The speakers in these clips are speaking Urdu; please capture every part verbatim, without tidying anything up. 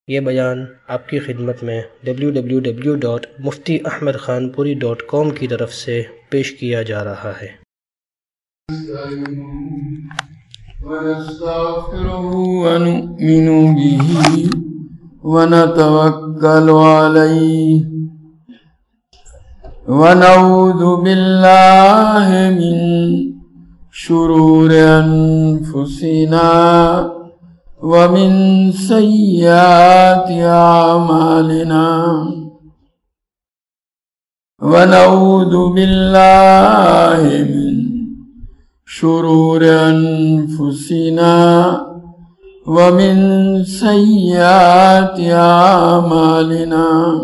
یہ بیان آپ کی خدمت میں W W W dot Mufti Ahmad Khanpuri dot کام کی طرف سے پیش کیا جا رہا ہے۔ ونستغفره ونؤمن به ونتوكل عليه ونعوذ بالله من شرور أنفسنا ومن سيئات أعمالنا ونعوذ بالله من شرور أنفسنا ومن سيئات أعمالنا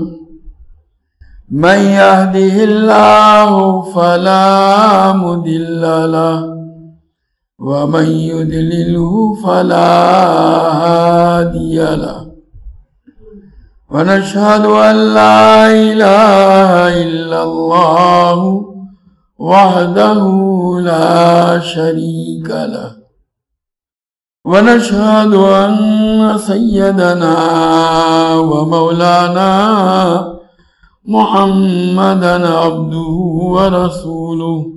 من يهده الله فلا مضل له ومن يضلله فلا هادي له ونشهد أن لا إله إلا الله وحده لا شريك له ونشهد أن سيدنا ومولانا محمدا عبده ورسوله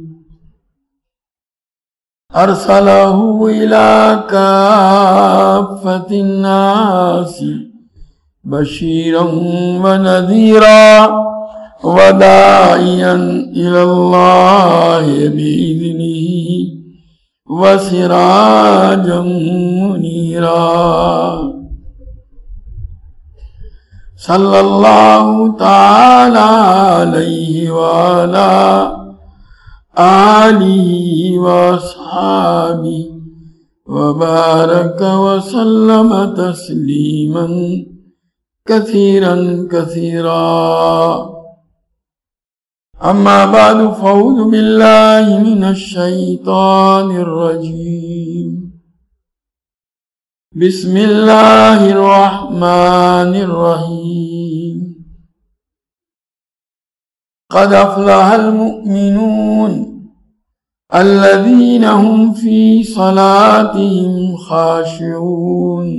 أرسله إلى كافة الناس بشيرا ونذيرا وداعيا إلى الله بإذنه وسراجا منيرا صلى الله تعالى عليه وعلى آله وأصحابه وبارك وسلم تسليما كثيرا كثيرا. أما بعد فأعوذ بالله من الشيطان الرجيم. بسم الله الرحمن الرحيم. قد أفلح المؤمنون الذين هم في صلاتهم خاشعون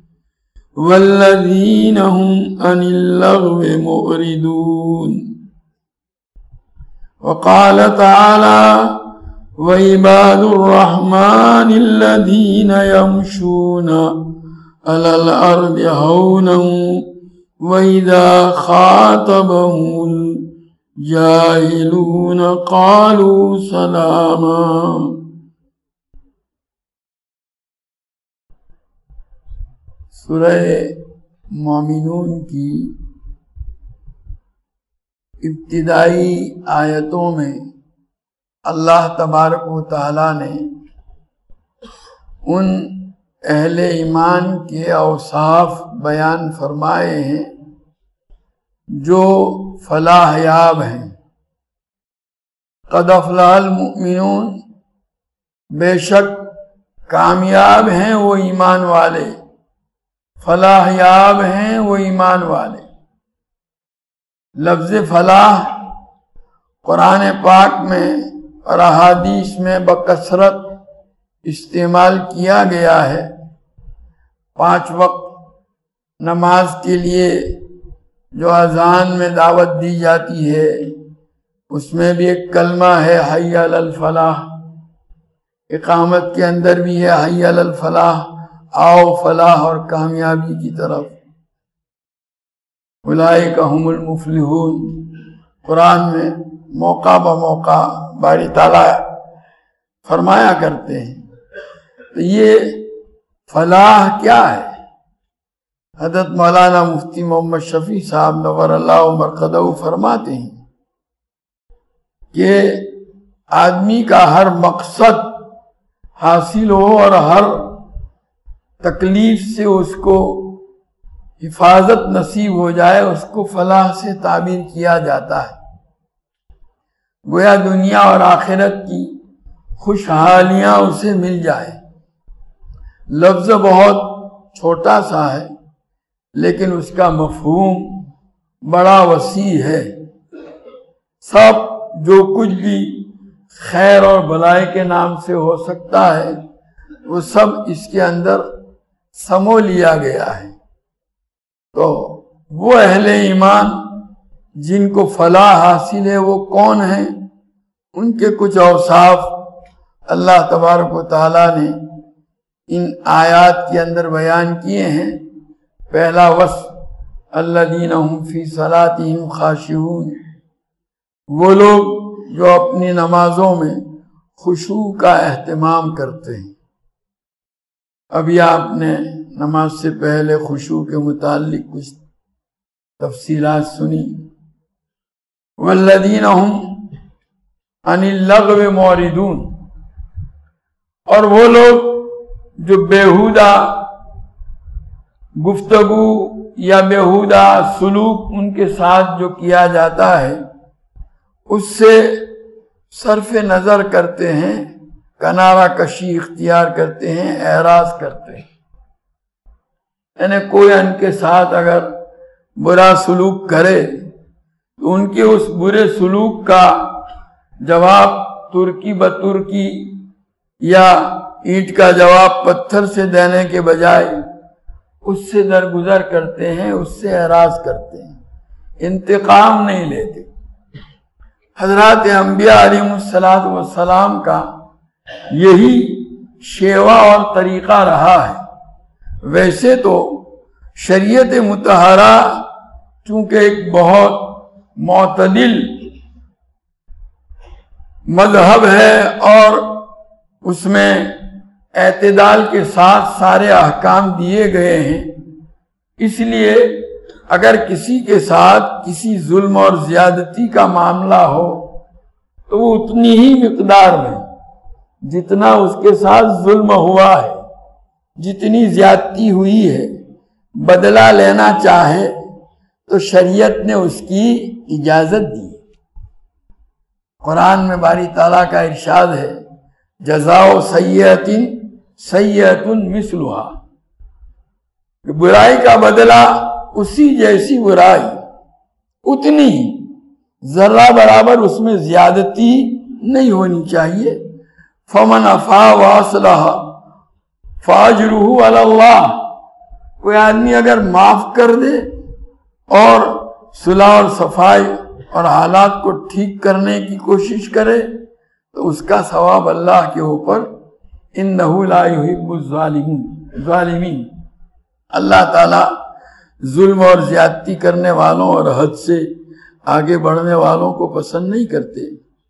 والذين هم عن اللغو معرضون. وقال تعالى وعباد الرحمن الذين يمشون على الأرض هونا وإذا خاطبهم الجاهلون قالوا سلاما. سورہ مومنون کی ابتدائی آیتوں میں اللہ تبارک و تعالیٰ نے ان اہل ایمان کے اوصاف بیان فرمائے ہیں جو فلاح یاب ہیں. قد افلح المؤمنون، بے شک کامیاب ہیں وہ ایمان والے، فلاح یاب ہیں وہ ایمان والے. لفظ فلاح قرآن پاک میں اور احادیث میں بکثرت استعمال کیا گیا ہے. پانچ وقت نماز کے لیے جو اذان میں دعوت دی جاتی ہے اس میں بھی ایک کلمہ ہے حی علی الفلاح. اقامت کے اندر بھی ہے حی علی الفلاح، آؤ فلاح اور کامیابی کی طرف. اولئک هم المفلحون. قرآن میں موقع بموقع باری تعالیٰ فرمایا کرتے ہیں. تو یہ فلاح کیا ہے؟ حضرت مولانا مفتی محمد شفیع صاحب نور اللہ مرقدہ فرماتے ہیں کہ آدمی کا ہر مقصد حاصل ہو اور ہر تکلیف سے اس کو حفاظت نصیب ہو جائے، اس کو فلاح سے تعبیر کیا جاتا ہے. گویا دنیا اور آخرت کی خوشحالیاں اسے مل جائے. لفظ بہت چھوٹا سا ہے لیکن اس کا مفہوم بڑا وسیع ہے. سب جو کچھ بھی خیر اور بلائی کے نام سے ہو سکتا ہے وہ سب اس کے اندر سمو لیا گیا ہے. تو وہ اہل ایمان جن کو فلاح حاصل ہے وہ کون ہیں؟ ان کے کچھ اوصاف اللہ تبارک و تعالیٰ نے ان آیات کے اندر بیان کیے ہیں۔ پہلا وصف الذین هم فی صلاتہم خاشعون، وہ لوگ جو اپنی نمازوں میں خشوع کا اہتمام کرتے ہیں۔ ابھی آپ نے نماز سے پہلے خشوع کے متعلق کچھ تفصیلات سنی۔ والذین هم عن اللغو معرضون، اور وہ لوگ جو بیہودہ گفتگو یا بیہودہ سلوک ان کے ساتھ جو کیا جاتا ہے اس سے صرف نظر کرتے ہیں، کنارہ کشی اختیار کرتے ہیں، اعراض کرتے ہیں۔ یعنی کوئی ان کے ساتھ اگر برا سلوک کرے تو ان کے اس برے سلوک کا جواب ترکی بترکی یا اینٹ کا جواب پتھر سے دینے کے بجائے اس سے درگزر کرتے ہیں، اس سے اعراض کرتے ہیں، انتقام نہیں لیتے۔ حضرات انبیاء علیہ الصلوۃ والسلام کا یہی شیوا اور طریقہ رہا ہے۔ ویسے تو شریعت مطہرہ چونکہ ایک بہت معتدل مذہب ہے اور اس میں اعتدال کے ساتھ سارے احکام دیے گئے ہیں، اس لیے اگر کسی کے ساتھ کسی ظلم اور زیادتی کا معاملہ ہو تو وہ اتنی ہی مقدار میں جتنا اس کے ساتھ ظلم ہوا ہے، جتنی زیادتی ہوئی ہے، بدلہ لینا چاہے تو شریعت نے اس کی اجازت دی۔ قرآن میں باری تعالیٰ کا ارشاد ہے جزاء سیئۃ سیئۃ مثلھا، برائی کا بدلہ اسی جیسی برائی، اتنی ذرہ برابر اس میں زیادتی نہیں ہونی چاہیے۔ فمن عفا واصلح فاجرہ علی اللہ، کوئی آدمی اگر معاف کر دے اور صلح اور صفائی اور حالات کو ٹھیک کرنے کی کوشش کرے تو اس کا ثواب اللہ کے اوپر، انہ لا یحب الظالمین، اللہ تعالی ظلم اور زیادتی کرنے والوں اور حد سے آگے بڑھنے والوں کو پسند نہیں کرتے۔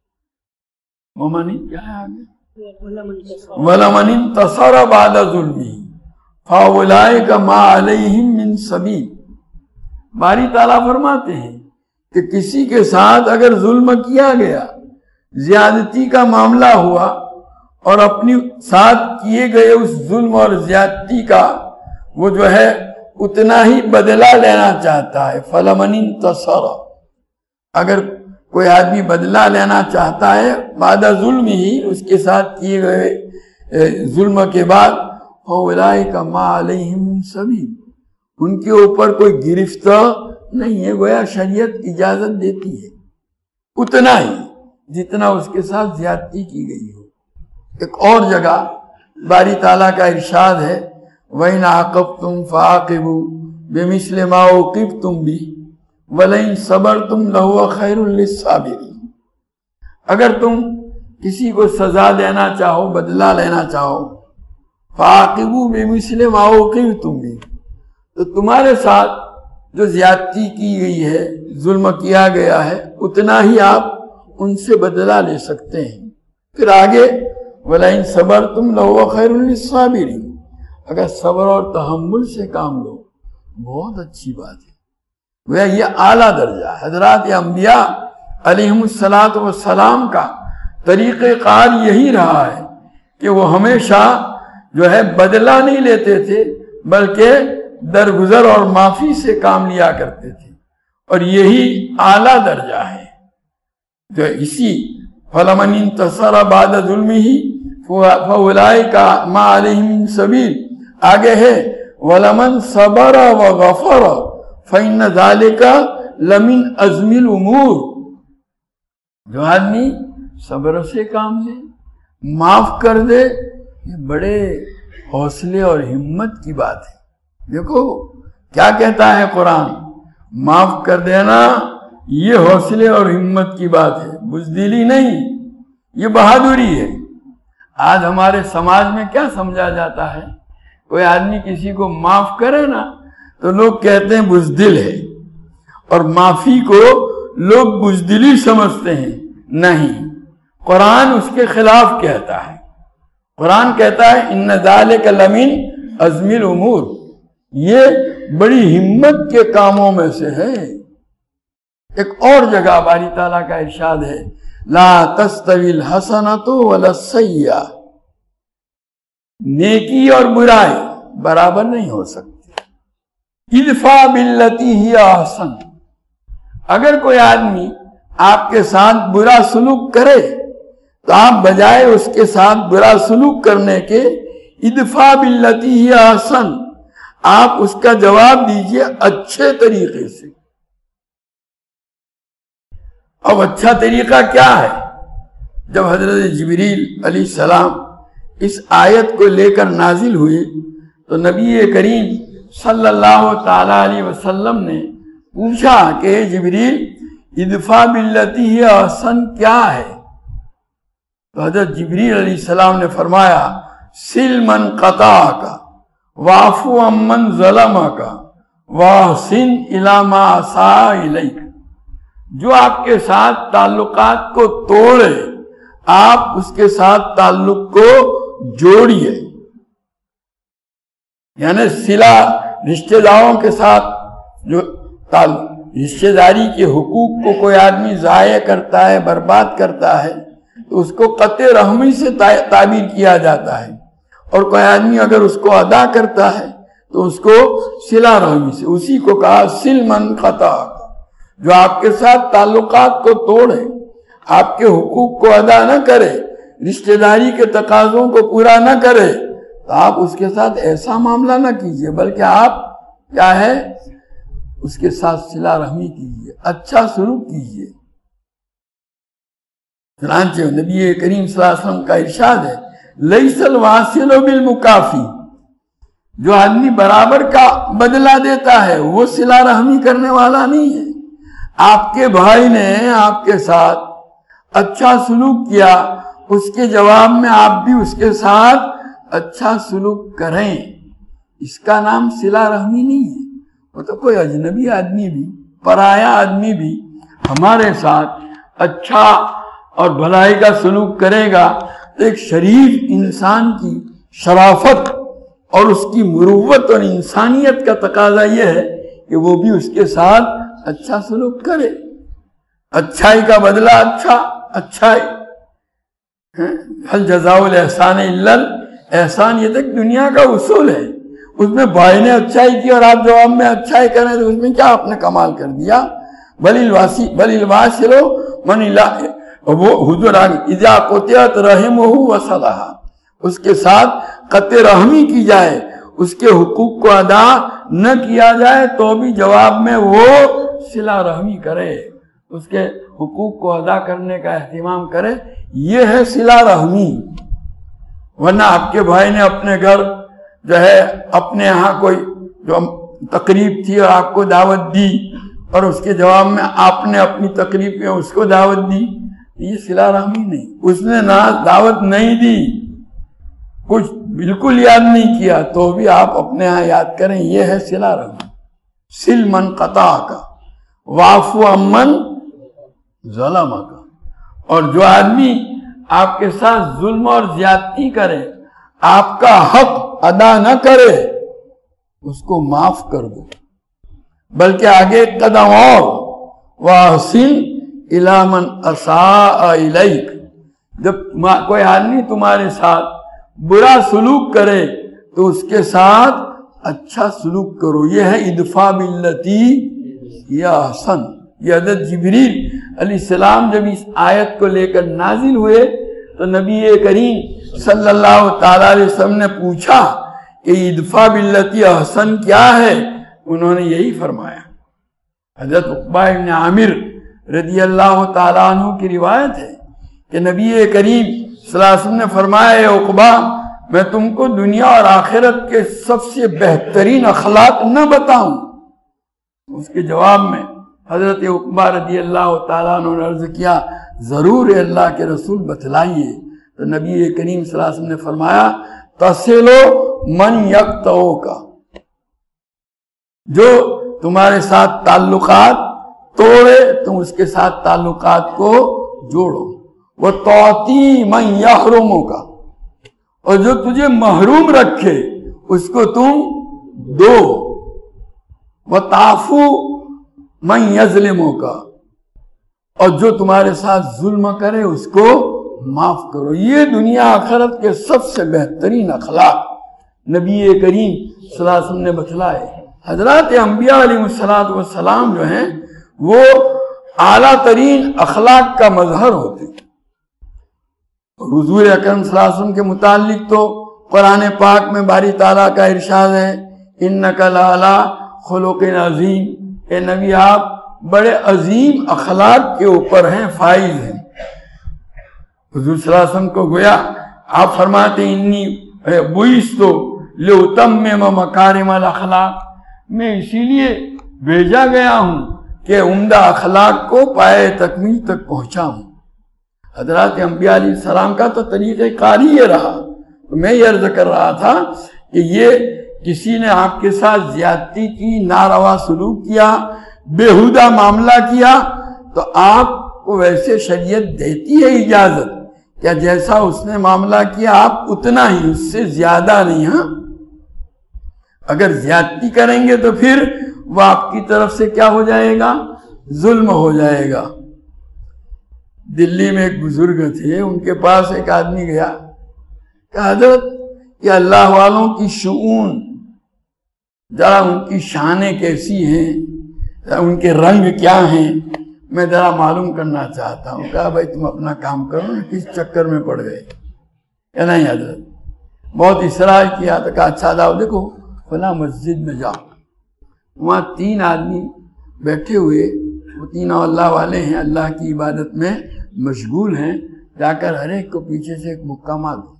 ومن کیا ہے آگے؟ وَلَمَنِ انتَصَرَ بَعْدَ ظُلْمِهِ فَأُولَئِكَ مَا عَلَيْهِمْ مِنْ سَبِيلٍ۔ باری تعالیٰ فرماتے ہیں کہ کسی کے ساتھ اگر ظلم کیا گیا، زیادتی کا معاملہ ہوا اور اپنی ساتھ کیے گئے اس ظلم اور زیادتی کا وہ جو ہے اتنا ہی بدلہ لینا چاہتا ہے، فَلَمَنِ انتَصَرَ، اگر کوئی آدمی بدلہ لینا چاہتا ہے بعد ظلم ہی، اس کے ساتھ کیے گئے ظلم کے بعد، فَأُولَئِكَ مَا عَلَيْهِمْ مِنْ سَبِيلٍ، ان کے اوپر کوئی گرفت نہیں ہے، گویا شریعت اجازت دیتی ہے اتنا ہی جتنا اس کے ساتھ زیادتی کی گئی ہو۔ ایک اور جگہ باری تعالیٰ کا ارشاد ہے وَإِنْ عَاقَبْتُمْ فَعَاقِبُوا بِمِثْلِ مَا عُوقِبْتُمْ بِهِ وَلَئِنْ صَبَرْتُمْ لَهُوَ خَيْرٌ لِلصَّابِرِينَ، اگر تم کسی کو سزا دینا چاہو، بدلہ لینا چاہو، فَعَاقِبُوا بِمِثْلِ مَا عُوقِبْتُمْ بِهِ، تو تمہارے ساتھ جو زیادتی کی گئی ہے، ظلم کیا گیا ہے، اتنا ہی آپ ان سے بدلہ لے سکتے ہیں۔ پھر آگے وَلَئِنْ صَبَرْتُمْ لَهُوَ خَيْرٌ لِلصَّابِرِينَ، اگر صبر اور تحمل سے کام لو بہت اچھی بات ہے۔ وہ یہ اعلیٰ درجہ حضرات انبیاء علیہم الصلاۃ والسلام کا طریقہ کار یہی رہا ہے کہ وہ ہمیشہ جو ہے بدلہ نہیں لیتے تھے بلکہ درگزر اور معافی سے کام لیا کرتے تھے، اور یہی اعلیٰ درجہ ہے۔ جو اسی فَلَمَنِ انتَصَرَ بَعْدَ ظُلْمِهِ فَأُولَئِكَ مَا عَلَيْهِمْ مِنْ سَبِيلٍ، آگے ہے وَلَمَنْ صَبَرَ وَغَفَرَ فَإِنَّ ذَلِكَ لَمِنْ عَزْمِ الْأُمُورِ، جو آدمی صبر سے کام لے، معاف کر دے، یہ بڑے حوصلے اور ہمت کی بات ہے۔ دیکھو کیا کہتا ہے قرآن؟ معاف کر دینا یہ حوصلے اور ہمت کی بات ہے، بزدلی نہیں، یہ بہادری ہے۔ آج ہمارے سماج میں کیا سمجھا جاتا ہے؟ کوئی آدمی کسی کو معاف کرے نا تو لوگ کہتے ہیں بزدل ہے، اور معافی کو لوگ بزدلی سمجھتے ہیں۔ نہیں، قرآن اس کے خلاف کہتا ہے۔ قرآن کہتا ہے ان ذالک لمن عزم الامور، یہ بڑی ہمت کے کاموں میں سے ہے۔ ایک اور جگہ باری تعالیٰ کا ارشاد ہے لا تستوی الحسنۃ ولا السیئۃ، نیکی اور برائی برابر نہیں ہو سکتی۔ ادفع باللتی ہی احسن، اگر کوئی آدمی آپ کے ساتھ برا سلوک کرے تو آپ بجائے اس کے ساتھ برا سلوک کرنے کے ادفع باللتی ہی احسن، آپ اس کا جواب دیجئے اچھے طریقے سے۔ اب اچھا طریقہ کیا ہے؟ جب حضرت جبریل علیہ السلام اس آیت کو لے کر نازل ہوئے تو نبی کریم صلی اللہ تعالی علیہ وسلم نے پوچھا کہ جبریل ادفع باللتی ہی احسن کیا ہے؟ تو حضرت جبریل علیہ السلام نے فرمایا سل من قطعک واعفو عمن ظلمک واحسن الی ما اساء الیک، جو آپ کے ساتھ تعلقات کو توڑے آپ اس کے ساتھ تعلق کو جوڑیے۔ یعنی صلہ رشتہ داروں کے ساتھ جو رشتہ داری کے حقوق کو کوئی آدمی ضائع کرتا ہے، برباد کرتا ہے، تو اس کو قطع رحمی سے تعبیر کیا جاتا ہے، اور کوئی آدمی اگر اس کو ادا کرتا ہے تو اس کو صلہ رحمی سے، اسی کو کہا سل من قطعک، جو آپ کے ساتھ تعلقات کو توڑے، آپ کے حقوق کو ادا نہ کرے، رشتہ داری کے تقاضوں کو پورا نہ کرے، تو آپ اس کے ساتھ ایسا معاملہ نہ کیجئے، بلکہ آپ کیا ہے اس کے ساتھ صلہ رحمی کیجئے، اچھا سلوک کیجئے۔ چنانچہ نبی کریم صلی اللہ علیہ وسلم کا ارشاد ہے لیس الواصل بالمکافی، جو آدمی برابر کا بدلہ دیتا ہے وہ صلہ رحمی کرنے والا نہیں ہے۔ آپ کے بھائی نے آپ کے ساتھ اچھا سلوک کیا، اس کے جواب میں آپ بھی اس کے ساتھ اچھا سلوک کریں، اس کا نام صلہ رحمی نہیں ہے۔ وہ تو کوئی اجنبی آدمی بھی، پرایا آدمی بھی ہمارے ساتھ اچھا اور بھلائی کا سلوک کرے گا تو ایک شریف انسان کی شرافت اور اس کی مروت اور انسانیت کا تقاضا یہ ہے کہ وہ بھی اس کے ساتھ اچھا سلوک کرے۔ اچھائی کا بدلہ اچھا اچھائی، حل جزاء الاحسان الا الاحسان، یہ تک دنیا کا اصول ہے۔ اس میں بھائی نے اچھائی کی اور آپ جواب میں اچھائی کریں تو اس میں کیا آپ نے کمال کر دیا؟ بل الواسی بل الواصل من اللہ، وہ حضور اذا قطعت رحمہ وصلہ، اس کے ساتھ قطع رحمی کی جائے، اس کے حقوق کو ادا نہ کیا جائے تو بھی جواب میں وہ صلہ رحمی کرے، اس کے حقوق کو ادا کرنے کا اہتمام کرے، یہ ہے صلہ رحمی۔ ورنہ آپ کے بھائی نے اپنے گھر جو ہے اپنے ہاں کوئی جو تقریب تھی اور آپ کو دعوت دی، اور اس کے جواب میں آپ نے اپنی تقریب میں اس کو دعوت دی، یہ صلہ رحمی نہیں۔ اس نے نہ دعوت نہیں دی، کچھ بالکل یاد نہیں کیا، تو بھی آپ اپنے ہاں یاد کریں، یہ ہے صلہ رحمی۔ سل من قطعک واعفو عمن ظلمک، اور جو آدمی آپ کے ساتھ ظلم اور زیادتی کرے، آپ کا حق ادا نہ کرے، اس کو معاف کر دو۔ بلکہ آگے قدم اور واحسن الی من اساء الیک، جب کوئی آدمی تمہارے ساتھ برا سلوک کرے تو اس کے ساتھ اچھا سلوک کرو، یہ ہے ادفع باللتی ہی احسن۔ یہ حضرت جبریل علیہ السلام جب اس آیت کو لے کر نازل ہوئے تو نبی کریم صلی اللہ تعالیٰ علیہ وسلم نے پوچھا کہ ادفع باللتی احسن کیا ہے؟ انہوں نے یہی فرمایا۔ حضرت عقبہ بن عامر رضی اللہ تعالیٰ عنہ کی روایت ہے کہ نبی کریم صلی اللہ علیہ وسلم نے فرمایا اے عقبہ میں تم کو دنیا اور آخرت کے سب سے بہترین اخلاق نہ بتاؤں؟ اس کے جواب میں حضرت عقبہ رضی اللہ تعالیٰ عنہ نے عرض کیا ضرور ہے اللہ کے رسول بتلائیے۔ تو نبی کریم صلی اللہ علیہ وسلم نے فرمایا تصلو من یقطعو کا، جو تمہارے ساتھ تعلقات توڑے تم اس کے ساتھ تعلقات کو جوڑو، وہ تعطی من یحرمو کا، اور جو تجھے محروم رکھے اس کو تم دو، وہ تعفو من یظلمو کا، اور جو تمہارے ساتھ ظلم کرے اس کو معاف کرو۔ یہ دنیا آخرت کے سب سے بہترین اخلاق نبی کریم صلی اللہ علیہ وسلم نے بتلائے۔ حضرات انبیاء علیہ السلام جو ہیں وہ اعلیٰ ترین اخلاق کا مظہر ہوتے ہیں۔ حضور اکرم صلی اللہ علیہ وسلم کے متعلق تو قرآن پاک میں باری تعالیٰ کا ارشاد ہے انک لعلی خلق عظیم، اے نبی آپ بڑے عظیم اخلاق کے اوپر ہیں، فائز ہیں۔ حضور صلی اللہ علیہ وسلم کو گویا آپ فرماتے ہیں انی بعثت لأتمم مکارم الاخلاق، میں اسی لیے بھیجا گیا ہوں کہ عمدہ اخلاق کو پائے تکمیل تک پہنچاؤں۔ حضرات انبیاء علیہ السلام کا تو طریقہ کار ہی یہ رہا۔ تو میں یہ عرض کر رہا تھا کہ یہ کسی نے آپ کے ساتھ زیادتی کی، ناروا سلوک کیا، بےہودہ معاملہ کیا، تو آپ کو ویسے شریعت دیتی ہے اجازت کیا جیسا اس نے معاملہ کیا آپ اتنا ہی، اس سے زیادہ نہیں۔ ہاں اگر زیادتی کریں گے تو پھر وہ آپ کی طرف سے کیا ہو جائے گا؟ ظلم ہو جائے گا۔ دلی میں ایک بزرگ تھے، ان کے پاس ایک آدمی گیا کہ حضرت کہ اللہ والوں کی شؤون ذرا ان کی شانیں کیسی ہیں، ان کے رنگ کیا ہیں، میں ذرا معلوم کرنا چاہتا ہوں۔ کہا بھائی تم اپنا کام کرو نا، کس چکر میں پڑ گئے؟ کہ نہیں حضرت، بہت اصرار کیا تو کہا اچھا جاؤ دیکھو فلاں مسجد میں جاؤ، وہاں تین آدمی بیٹھے ہوئے، وہ تینوں اللہ والے ہیں، اللہ کی عبادت میں مشغول ہیں، جا کر ہر ایک کو پیچھے سے ایک مکہ مار دو،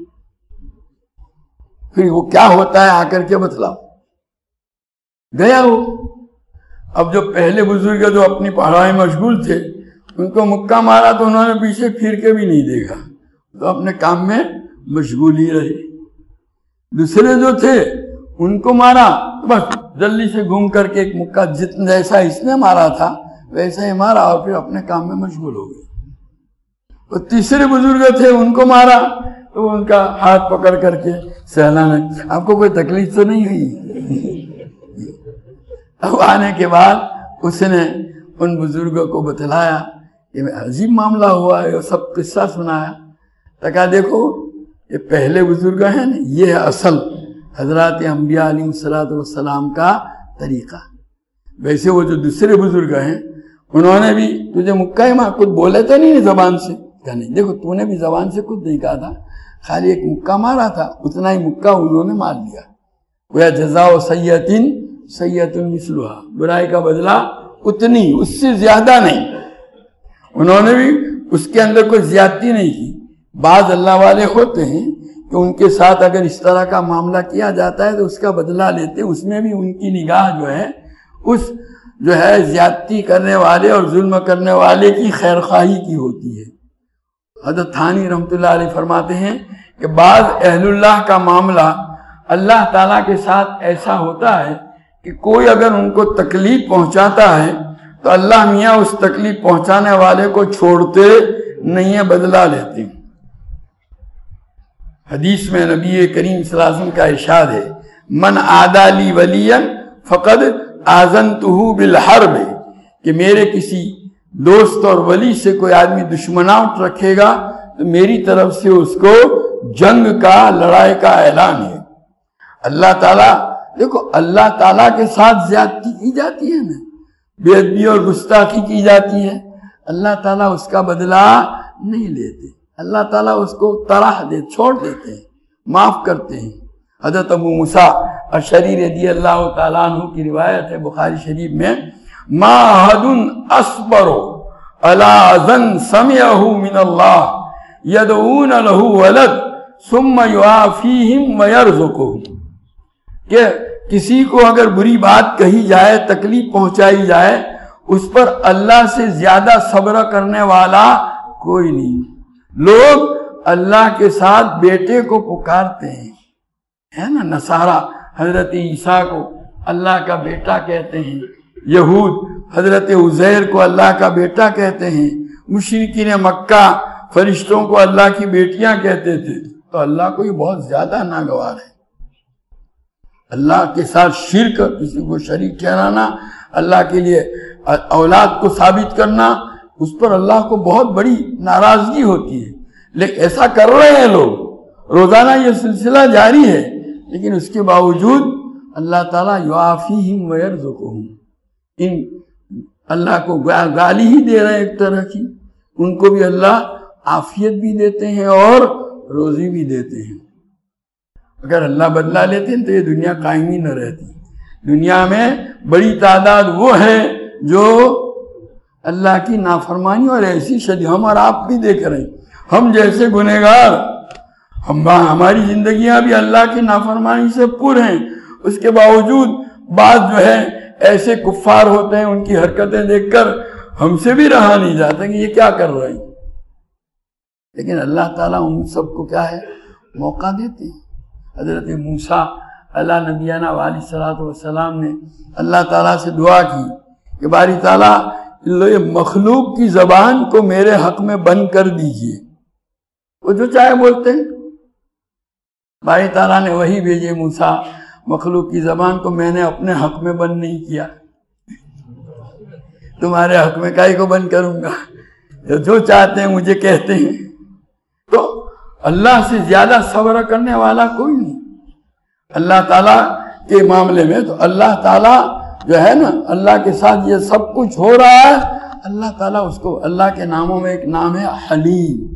پھر وہ کیا ہوتا ہے آ کر کے بتلاؤ۔ گیا وہ، اب جو پہلے بزرگ جو اپنی پڑھائی میں مشغول تھے ان کو مکہ مارا تو انہوں نے پیچھے پھر کے بھی نہیں دیکھا، تو اپنے کام میں مشغول ہی رہے۔ دوسرے جو تھے ان کو مارا تو بس جلدی سے گھوم کر کے ایک مکہ جتنا جیسا اس نے مارا تھا ویسا ہی مارا اور پھر اپنے کام میں مشغول ہو گئے۔ اور تیسرے بزرگ تھے ان کو مارا تو ان کا ہاتھ پکڑ کر کے سہلانا، آپ کو کوئی تکلیف تو نہیں ہوئی؟ اب آنے کے بعد اس نے ان بزرگوں کو بتلایا کہ عجیب معاملہ ہوا ہے، سب قصہ سنایا۔ تو کہا دیکھو یہ پہلے بزرگ ہیں، یہ ہے اصل حضرات انبیاء علیہ السلام کا طریقہ۔ ویسے وہ جو دوسرے بزرگ ہیں انہوں نے بھی تجھے مکہ ماں کچھ بولے تو نہیں زبان سے؟ کہا نہیں، دیکھو تو نے بھی زبان سے کچھ نہیں کہا تھا، خالی ایک مکہ مارا تھا، اتنا ہی مکہ انہوں نے مار دیا۔ وہ جزاء سیئۃ سیئۃ مثلھا، برائی کا بدلہ اتنی، اس سے زیادہ نہیں۔ انہوں نے بھی اس کے اندر کوئی زیادتی نہیں کی۔ بعض اللہ والے ہوتے ہیں کہ ان کے ساتھ اگر اس طرح کا معاملہ کیا جاتا ہے تو اس کا بدلہ لیتے، اس میں بھی ان کی نگاہ جو ہے اس جو ہے زیادتی کرنے والے اور ظلم کرنے والے کی خیر خواہی کی ہوتی ہے۔ حضرت تھانی رحمۃ اللہ علیہ فرماتے ہیں کہ بعض اہل اللہ کا معاملہ اللہ تعالیٰ کے ساتھ ایسا ہوتا ہے کہ کوئی اگر ان کو تکلیف پہنچاتا ہے تو اللہ میاں اس تکلیف پہنچانے والے کو چھوڑتے نہیں ہیں، بدلہ لیتے ہیں۔ حدیث میں نبی کریم صلی اللہ علیہ وسلم کا ارشاد ہے من عادی لی ولیا فقد آذنتہ بالحرب، کہ میرے کسی دوست اور ولی سے کوئی آدمی دشمناوٹ رکھے گا تو میری طرف سے اس کو جنگ کا، لڑائی کا اعلان ہے۔ اللہ تعالیٰ دیکھو اللہ تعالیٰ کے ساتھ زیادتی کی جاتی ہے نا، بے ادبی اور گستاخی کی جاتی ہے، اللہ تعالیٰ اس کا بدلہ نہیں لیتے، اللہ تعالیٰ اس کو طرح دے چھوڑ دیتے ہیں، معاف کرتے ہیں۔ حضرت ابو موسیٰ اشعری رضی اللہ تعالیٰ عنہ کی روایت ہے بخاری شریف میں، ما احد اصبر علی اذن سمعہ من اللہ یدعون له ولد ثم یعافیہم ویرزقہم، کہ کسی کو اگر بری بات کہی جائے، تکلیف پہنچائی جائے، اس پر اللہ سے زیادہ صبر کرنے والا کوئی نہیں۔ لوگ اللہ کے ساتھ بیٹے کو پکارتے ہیں، ہے نا، نصارہ حضرت عیسیٰ کو اللہ کا بیٹا کہتے ہیں، یہود حضرت عزیر کو اللہ کا بیٹا کہتے ہیں، مشرکین مکہ فرشتوں کو اللہ کی بیٹیاں کہتے تھے۔ تو اللہ کو یہ بہت زیادہ ناگوار ہے۔ اللہ کے ساتھ شرک، کسی کو شریک ٹھہرانا، اللہ کے لیے اولاد کو ثابت کرنا، اس پر اللہ کو بہت بڑی ناراضگی ہوتی ہے۔ لیکن ایسا کر رہے ہیں لوگ، روزانہ یہ سلسلہ جاری ہے، لیکن اس کے باوجود اللہ تعالیٰ یعافیہم ویرزقہم، ان اللہ کو گالی ہی دے رہے ہیں ایک طرح کی، ان کو بھی اللہ عافیت بھی دیتے ہیں اور روزی بھی دیتے ہیں۔ اگر اللہ بدلہ لیتے ہیں تو یہ دنیا قائم ہی نہ رہتی۔ دنیا میں بڑی تعداد وہ ہے جو اللہ کی نافرمانی اور ایسی شدید، ہم اور آپ بھی دیکھ رہے ہیں، ہم جیسے گنہگار، ہم ہماری زندگیاں بھی اللہ کی نافرمانی سے پر ہیں، اس کے باوجود بعض جو ہے ایسے کفار ہوتے ہیں، ان کی حرکتیں دیکھ کر ہم سے بھی رہا نہیں جاتا کہ یہ کیا کر رہے ہیں۔ لیکن اللہ تعالیٰ ان سب کو کیا ہے، موقع دیتے ہیں۔ حضرت موسیٰ علیہ نبینا علیہ الصلوۃ والسلام نے اللہ تعالیٰ سے دعا کی کہ باری تعالیٰ مخلوق کی زبان کو میرے حق میں بند کر دیجئے، وہ جو چاہے بولتے ہیں۔ باری تعالیٰ نے وہی بھیجے موسیٰ، مخلوق کی زبان کو میں نے اپنے حق میں بند نہیں کیا، تمہارے حق میں کائی کو بند کروں گا، جو چاہتے ہیں مجھے کہتے ہیں۔ تو اللہ سے زیادہ صبر کرنے والا کوئی نہیں اللہ تعالیٰ کے معاملے میں۔ تو اللہ تعالیٰ جو ہے نا، اللہ کے ساتھ یہ سب کچھ ہو رہا ہے، اللہ تعالیٰ اس کو، اللہ کے ناموں میں ایک نام ہے حلیم،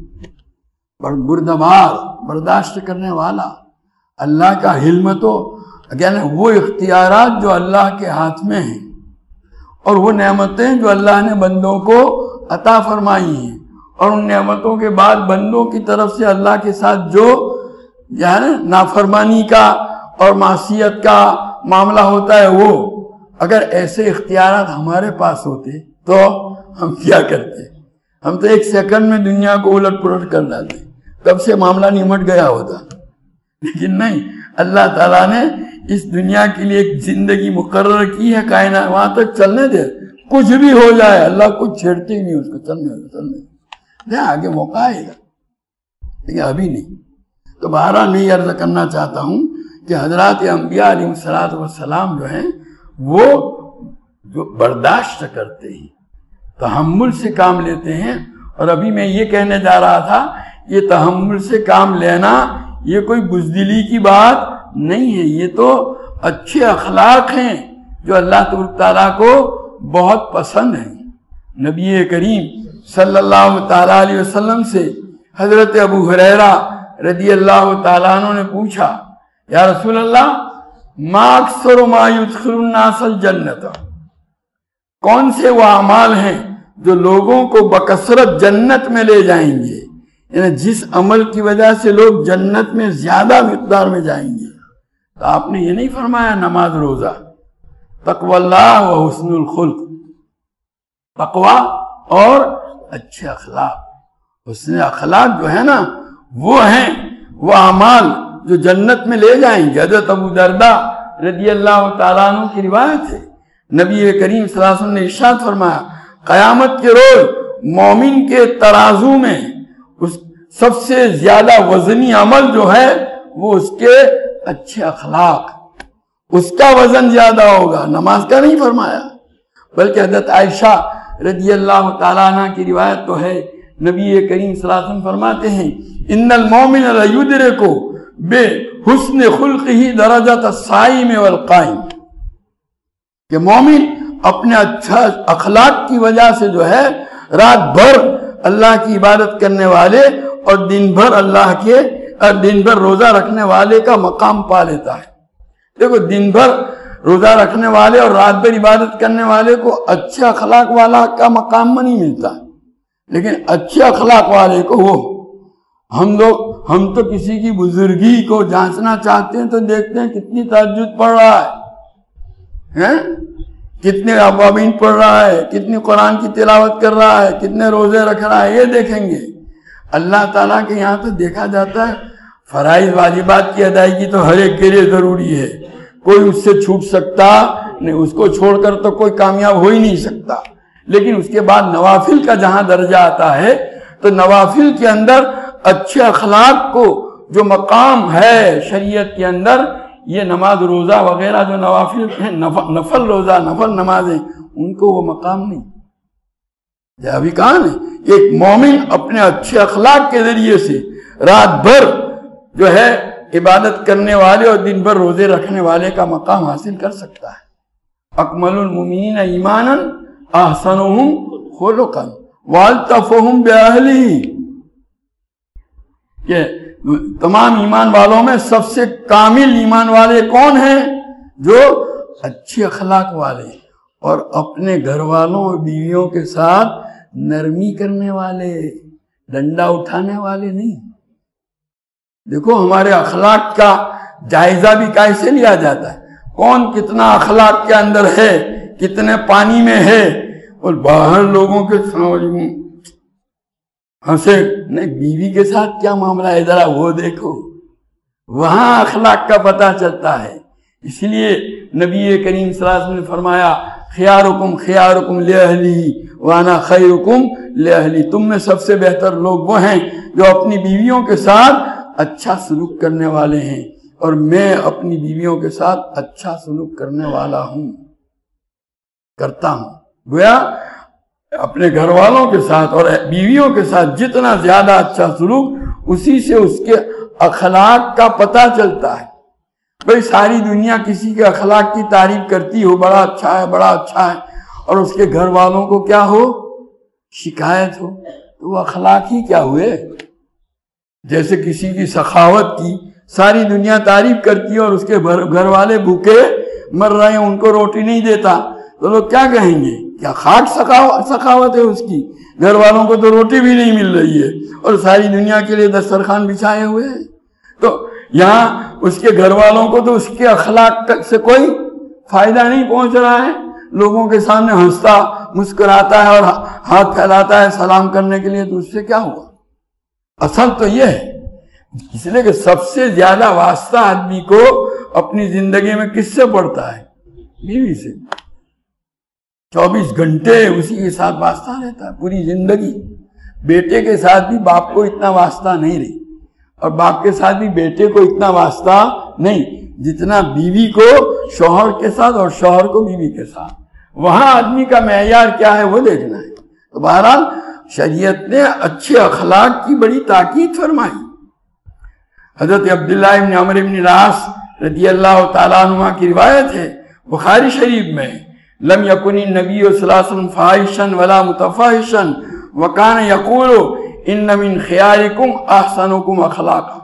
بردبار، برداشت کرنے والا۔ اللہ کا حلم تو یعنی وہ اختیارات جو اللہ کے ہاتھ میں ہیں، اور وہ نعمتیں جو اللہ نے بندوں کو عطا فرمائی ہیں، اور ان نعمتوں کے بعد بندوں کی طرف سے اللہ کے ساتھ جو یعنی نافرمانی کا اور معصیت کا معاملہ ہوتا ہے، وہ اگر ایسے اختیارات ہمارے پاس ہوتے تو ہم کیا کرتے؟ ہم تو ایک سیکنڈ میں دنیا کو الٹ پلٹ کر ڈالتے، کب سے معاملہ نمٹ گیا ہوتا۔ لیکن نہیں، اللہ تعالیٰ نے اس دنیا کے لیے ایک زندگی مقرر کی ہے، کائنات وہاں تک چلنے دے، کچھ بھی ہو جائے اللہ کچھ چھیڑتے ہی نہیں اس کو، چلنے دے چلنے دے، آگے موقع آئے گا، لیکن ابھی نہیں۔ تو بہرحال میں یہ عرض کرنا چاہتا ہوں کہ حضرات انبیاء علیہ الصلوۃ والسلام جو ہیں وہ جو برداشت کرتے ہیں، تحمل سے کام لیتے ہیں۔ اور ابھی میں یہ کہنے جا رہا تھا، یہ تحمل سے کام لینا یہ کوئی بزدلی کی بات نہیں ہے، یہ تو اچھے اخلاق ہیں جو اللہ تبارک تعالیٰ کو بہت پسند ہیں۔ نبی کریم صلی اللہ تعالیٰ علیہ وسلم سے حضرت ابو ہریرہ رضی اللہ تعالیٰ عنہ نے پوچھا، یا رسول اللہ، ما اکثر ما یدخل الناس الجنت، کون سے وہ اعمال ہیں جو لوگوں کو بکثرت جنت میں لے جائیں گے، یعنی جس عمل کی وجہ سے لوگ جنت میں زیادہ مقدار میں جائیں گے؟ تو آپ نے یہ نہیں فرمایا نماز روزہ، تقوی اللہ و حسن الخلق، تقوی اور اچھے اخلاق۔ حسن اخلاق جو ہے نا، وہ ہیں وہ اعمال جو جنت میں لے جائیں گے۔ حضرت ابو درداء رضی اللہ تعالیٰ عنہ کی روایت ہے، نبی کریم صلی اللہ علیہ وسلم نے ارشاد فرمایا، قیامت کے روز مومن کے ترازو میں اس سب سے زیادہ وزنی عمل جو ہے وہ اس کے اچھے اخلاق، اس کا وزن زیادہ ہوگا، نماز کا نہیں فرمایا۔ بلکہ حضرت عائشہ رضی اللہ تعالیٰ عنہ کی روایت تو ہے، نبی کریم صلی اللہ علیہ وسلم فرماتے ہیں، ان المومن لیدرک بے حسن خلقہ درجۃ الصائم والقائم، کہ مومن اپنے اچھا اخلاق کی وجہ سے جو ہے رات بھر اللہ کی عبادت کرنے والے اور دن بھر اللہ کے اور دن بھر روزہ رکھنے والے کا مقام پا لیتا ہے۔ دیکھو، دن بھر روزہ رکھنے والے اور رات بھر عبادت کرنے والے کو اچھے اخلاق والا کا مقام نہیں ملتا، لیکن اچھے اخلاق والے کو وہ ہم لوگ ہم تو کسی کی بزرگی کو جانچنا چاہتے ہیں تو دیکھتے ہیں کتنی تہجد پڑھ رہا ہے، کتنے اوابین پڑھ رہا ہے، کتنی قرآن کی تلاوت کر رہا ہے، کتنے روزے رکھ رہا ہے، یہ دیکھیں گے۔ اللہ تعالیٰ کے یہاں تو دیکھا جاتا ہے فرائض واجبات کی ادائیگی تو ہر ایک کے لیے ضروری ہے، کوئی اس سے چھوٹ سکتا نہیں، اس کو چھوڑ کر تو کوئی کامیاب ہو ہی نہیں سکتا۔ لیکن اس کے بعد نوافل کا جہاں درجہ آتا ہے تو نوافل کے اندر اچھے اخلاق کو جو مقام ہے شریعت کے اندر، یہ نماز روزہ وغیرہ جو نوافل ہیں، نفل روزہ نفل نمازیں، ان کو وہ مقام نہیں۔ یہ ابھی کہا نا کہ ایک مومن اپنے اچھے اخلاق کے ذریعے سے رات بھر جو ہے عبادت کرنے والے اور دن بھر روزے رکھنے والے کا مقام حاصل کر سکتا ہے۔ اکمل المؤمنین ایمانا احسنہم خلقا والطفہم باہلہ، کہ تمام ایمان والوں میں سب سے کامل ایمان والے کون ہیں؟ جو اچھے اخلاق والے اور اپنے گھر والوں اور بیویوں کے ساتھ نرمی کرنے والے، ڈنڈا اٹھانے والے نہیں۔ دیکھو ہمارے اخلاق کا جائزہ بھی کیسے لیا جاتا ہے، کون کتنا اخلاق کے اندر ہے، کتنے پانی میں ہے، اور باہر لوگوں کے سامنے ہنسے نہیں، بیوی کے ساتھ کیا معاملہ ہے ذرا وہ دیکھو، وہاں اخلاق کا پتہ چلتا ہے۔ اس لیے نبی کریم صلی اللہ علیہ وسلم نے فرمایا خیارکم خیارکم لأہلی وانا خیرکم لأہلی، تم میں سب سے بہتر لوگ وہ ہیں جو اپنی بیویوں کے ساتھ اچھا سلوک کرنے والے ہیں، اور میں اپنی بیویوں کے ساتھ اچھا سلوک کرنے والا ہوں، کرتا ہوں۔ گویا اپنے گھر والوں کے ساتھ اور بیویوں کے ساتھ جتنا زیادہ اچھا سلوک، اسی سے اس کے اخلاق کا پتہ چلتا ہے۔ بھئی ساری دنیا کسی کے اخلاق کی تعریف کرتی ہو، بڑا اچھا ہے بڑا اچھا ہے، اور اس کے گھر والوں کو کیا ہو، شکایت ہو، تو وہ اخلاق ہی کیا ہوئے؟ جیسے کسی کی سخاوت کی ساری دنیا تعریف کرتی ہے اور اس کے گھر والے بھوکے مر رہے ہیں، ان کو روٹی نہیں دیتا، تو لوگ کیا کہیں گے؟ کیا خاک سخاوت ہے اس کی؟ گھر والوں کو تو روٹی بھی نہیں مل رہی ہے اور ساری دنیا کے لیے دسترخوان بچھائے ہوئے ہیں۔ تو یہاں اس کے گھر والوں کو تو اس کے اخلاق سے کوئی فائدہ نہیں پہنچ رہا ہے، لوگوں کے سامنے ہنستا مسکراتا ہے اور ہاتھ پھیلاتا ہے سلام کرنے کے لیے، تو اس سے کیا ہوا؟ اصل تو یہ ہے، اس لیے کہ سب سے زیادہ واسطہ آدمی کو اپنی زندگی میں کس سے پڑتا ہے؟ بیوی سے۔ چوبیس گھنٹے اسی کے ساتھ واسطہ رہتا ہے پوری زندگی۔ بیٹے کے ساتھ بھی باپ کو اتنا واسطہ نہیں رہی، اور باپ کے ساتھ بھی بیٹے کو اتنا واسطہ نہیں جتنا بیوی کو شوہر کے ساتھ اور شوہر کو بیوی کے ساتھ۔ وہاں آدمی کا معیار کیا ہے وہ دیکھنا ہے۔ تو بہرحال شریعت نے اچھے اخلاق کی بڑی تاکید فرمائی۔ حضرت عبداللہ ابن عمر ابن العاص رضی اللہ تعالیٰ عنہ کی روایت ہے بخاری شریف میں، لم یکن النبی صلی اللہ علیہ وسلم فاحشا ولا متفاحشا وکان یقول ان من خیارکم احسنکم اخلاقا،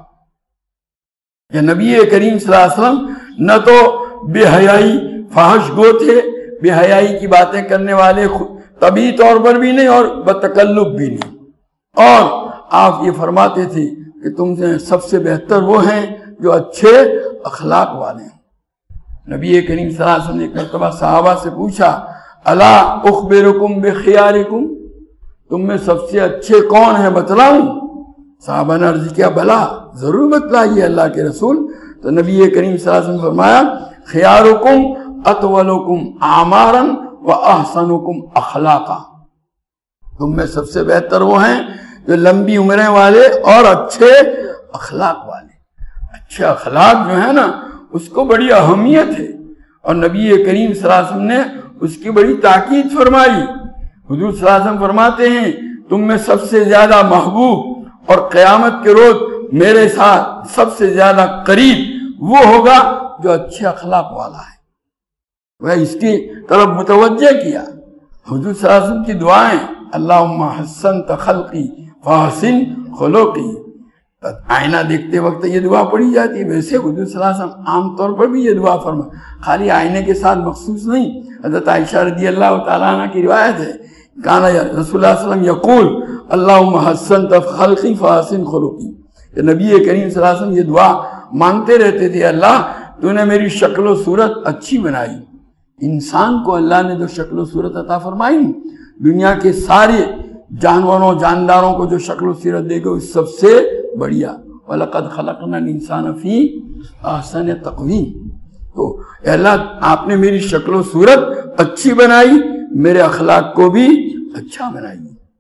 کہ نبی کریم صلی اللہ علیہ وسلم نہ تو بے حیائی فحش گو تھے، بے حیائی کی باتیں کرنے والے طبعی طور پر بھی نہیں اور بتکلف بھی نہیں، اور آپ یہ فرماتے تھے کہ تم سے سب سے بہتر وہ ہیں جو اچھے اخلاق والے ہیں۔ نبی کریم صلی اللہ علیہ وسلم نے ایک مرتبہ صحابہ سے پوچھا الا اخبرکم بخیارکم، تم میں سب سے اچھے کون ہیں بتلاؤں؟ صحابہ نے عرض کیا بلا، ضرور بتلائیے اللہ کے رسول۔ تو نبی کریم صلی اللہ علیہ وسلم فرمایا خیارکم اطولکم اعمارا واحسنکم اخلاقا، تم میں سب سے بہتر وہ ہیں جو لمبی عمریں والے اور اچھے اخلاق والے۔ اچھے اخلاق جو ہے نا اس کو بڑی اہمیت ہے، اور نبی کریم صلی اللہ علیہ وسلم نے اس کی بڑی تاکید فرمائی۔ حضور صلی اللہ علیہ وسلم فرماتے ہیں تم میں سب سے زیادہ محبوب اور قیامت کے روز میرے ساتھ سب سے زیادہ قریب وہ ہوگا جو اچھے اخلاق والا ہے۔ وہ اس کی طرف متوجہ کیا۔ حضور صلی اللہ علیہ وسلم کی دعائیں اللہم حسنت خلقی فحسن خلقی، آئینہ دیکھتے وقت یہ دعا پڑھی جاتی ہے۔ ویسے حضور صلی اللہ علیہ وسلم عام طور پر بھی یہ دعا فرما، خالی آئینے کے ساتھ مخصوص نہیں۔ حضرت عائشہ رضی اللہ تعالیٰ عنہ کی روایت ہے کانا رسول اللہ صلی اللہ علیہ وسلم یقول اللہم حسنت خلقی فحسن خلقی، کہ نبی کریم صلی اللہ علیہ وسلم یہ دعا مانگتے رہتے تھے، اللہ تو نے میری شکل و صورت اچھی بنائی۔ انسان کو اللہ نے جو شکل و صورت عطا فرمائی، دنیا کے سارے جانوروں جانداروں کو جو شکل و صورت دے گا اس سب سے بڑھیا، وَلَقَدْ خَلَقْنَا الْإِنسَانَ فِي أَحْسَنِ تَقْوِيمٍ۔ تو اے اللہ آپ نے میری شکل و صورت اچھی بنائی، میرے اخلاق کو بھی اچھا بنائی۔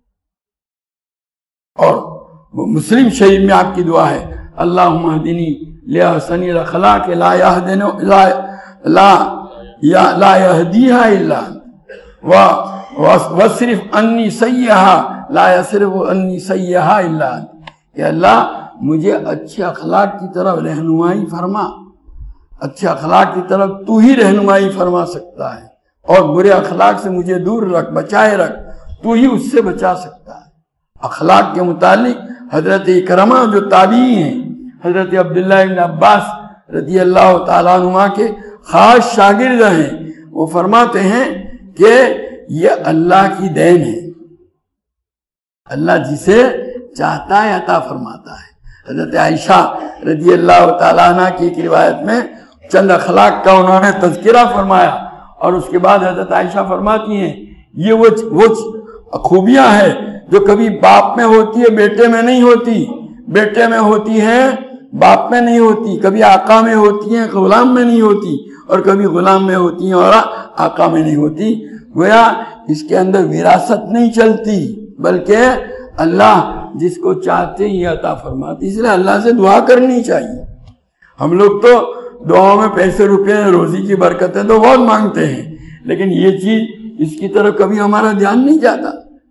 اور مسلم شریف میں آپ کی دعا ہے، اللہم اہدنی لأحسن الاخلاق لا یہدن لا لا لا یہدیہا الا انت واصرف عنی سیئہا لا یصرف عنی سیئہا الا انت۔ کہ اللہ مجھے اچھے اخلاق کی طرف رہنمائی فرما، اچھے اخلاق کی طرف تو ہی رہنمائی فرما سکتا ہے، اور برے اخلاق سے مجھے دور رکھ، بچائے رکھ، تو ہی اس سے بچا سکتا ہے۔ اخلاق کے متعلق حضرت اکرمہ جو تابعی ہیں، حضرت عبداللہ ابن عباس رضی اللہ تعالیٰ عنہ کے خاص شاگرد ہیں، وہ فرماتے ہیں کہ یہ اللہ کی دین ہے، اللہ جسے چاہتا ہے عطا فرماتا ہے۔ حضرت عائشہ رضی اللہ تعالیٰ عنہ کی ایک روایت میں چند اخلاق کا انہوں نے تذکرہ فرمایا، اور اس کے بعد حضرت عائشہ فرماتی ہیں یہ وہ وہ خوبیاں ہیں جو کبھی باپ میں ہوتی ہے بیٹے میں نہیں ہوتی، بیٹے میں ہوتی ہے باپ میں نہیں ہوتی، کبھی آقا میں ہوتی ہیں غلام میں نہیں ہوتی، اور کبھی غلام میں ہوتی ہیں اور آقا میں نہیں ہوتی۔ گویا اس کے اندر وراثت نہیں چلتی، بلکہ اللہ جس کو چاہتے ہی عطا فرماتے، اس لیے اللہ سے دعا کرنی چاہیے۔ ہم لوگ تو دعاؤں میں پیسے روپے روزی کی برکتیں تو بہت مانگتے ہیں، لیکن یہ چیز اس کی طرف کبھی ہمارا دھیان نہیں جاتا،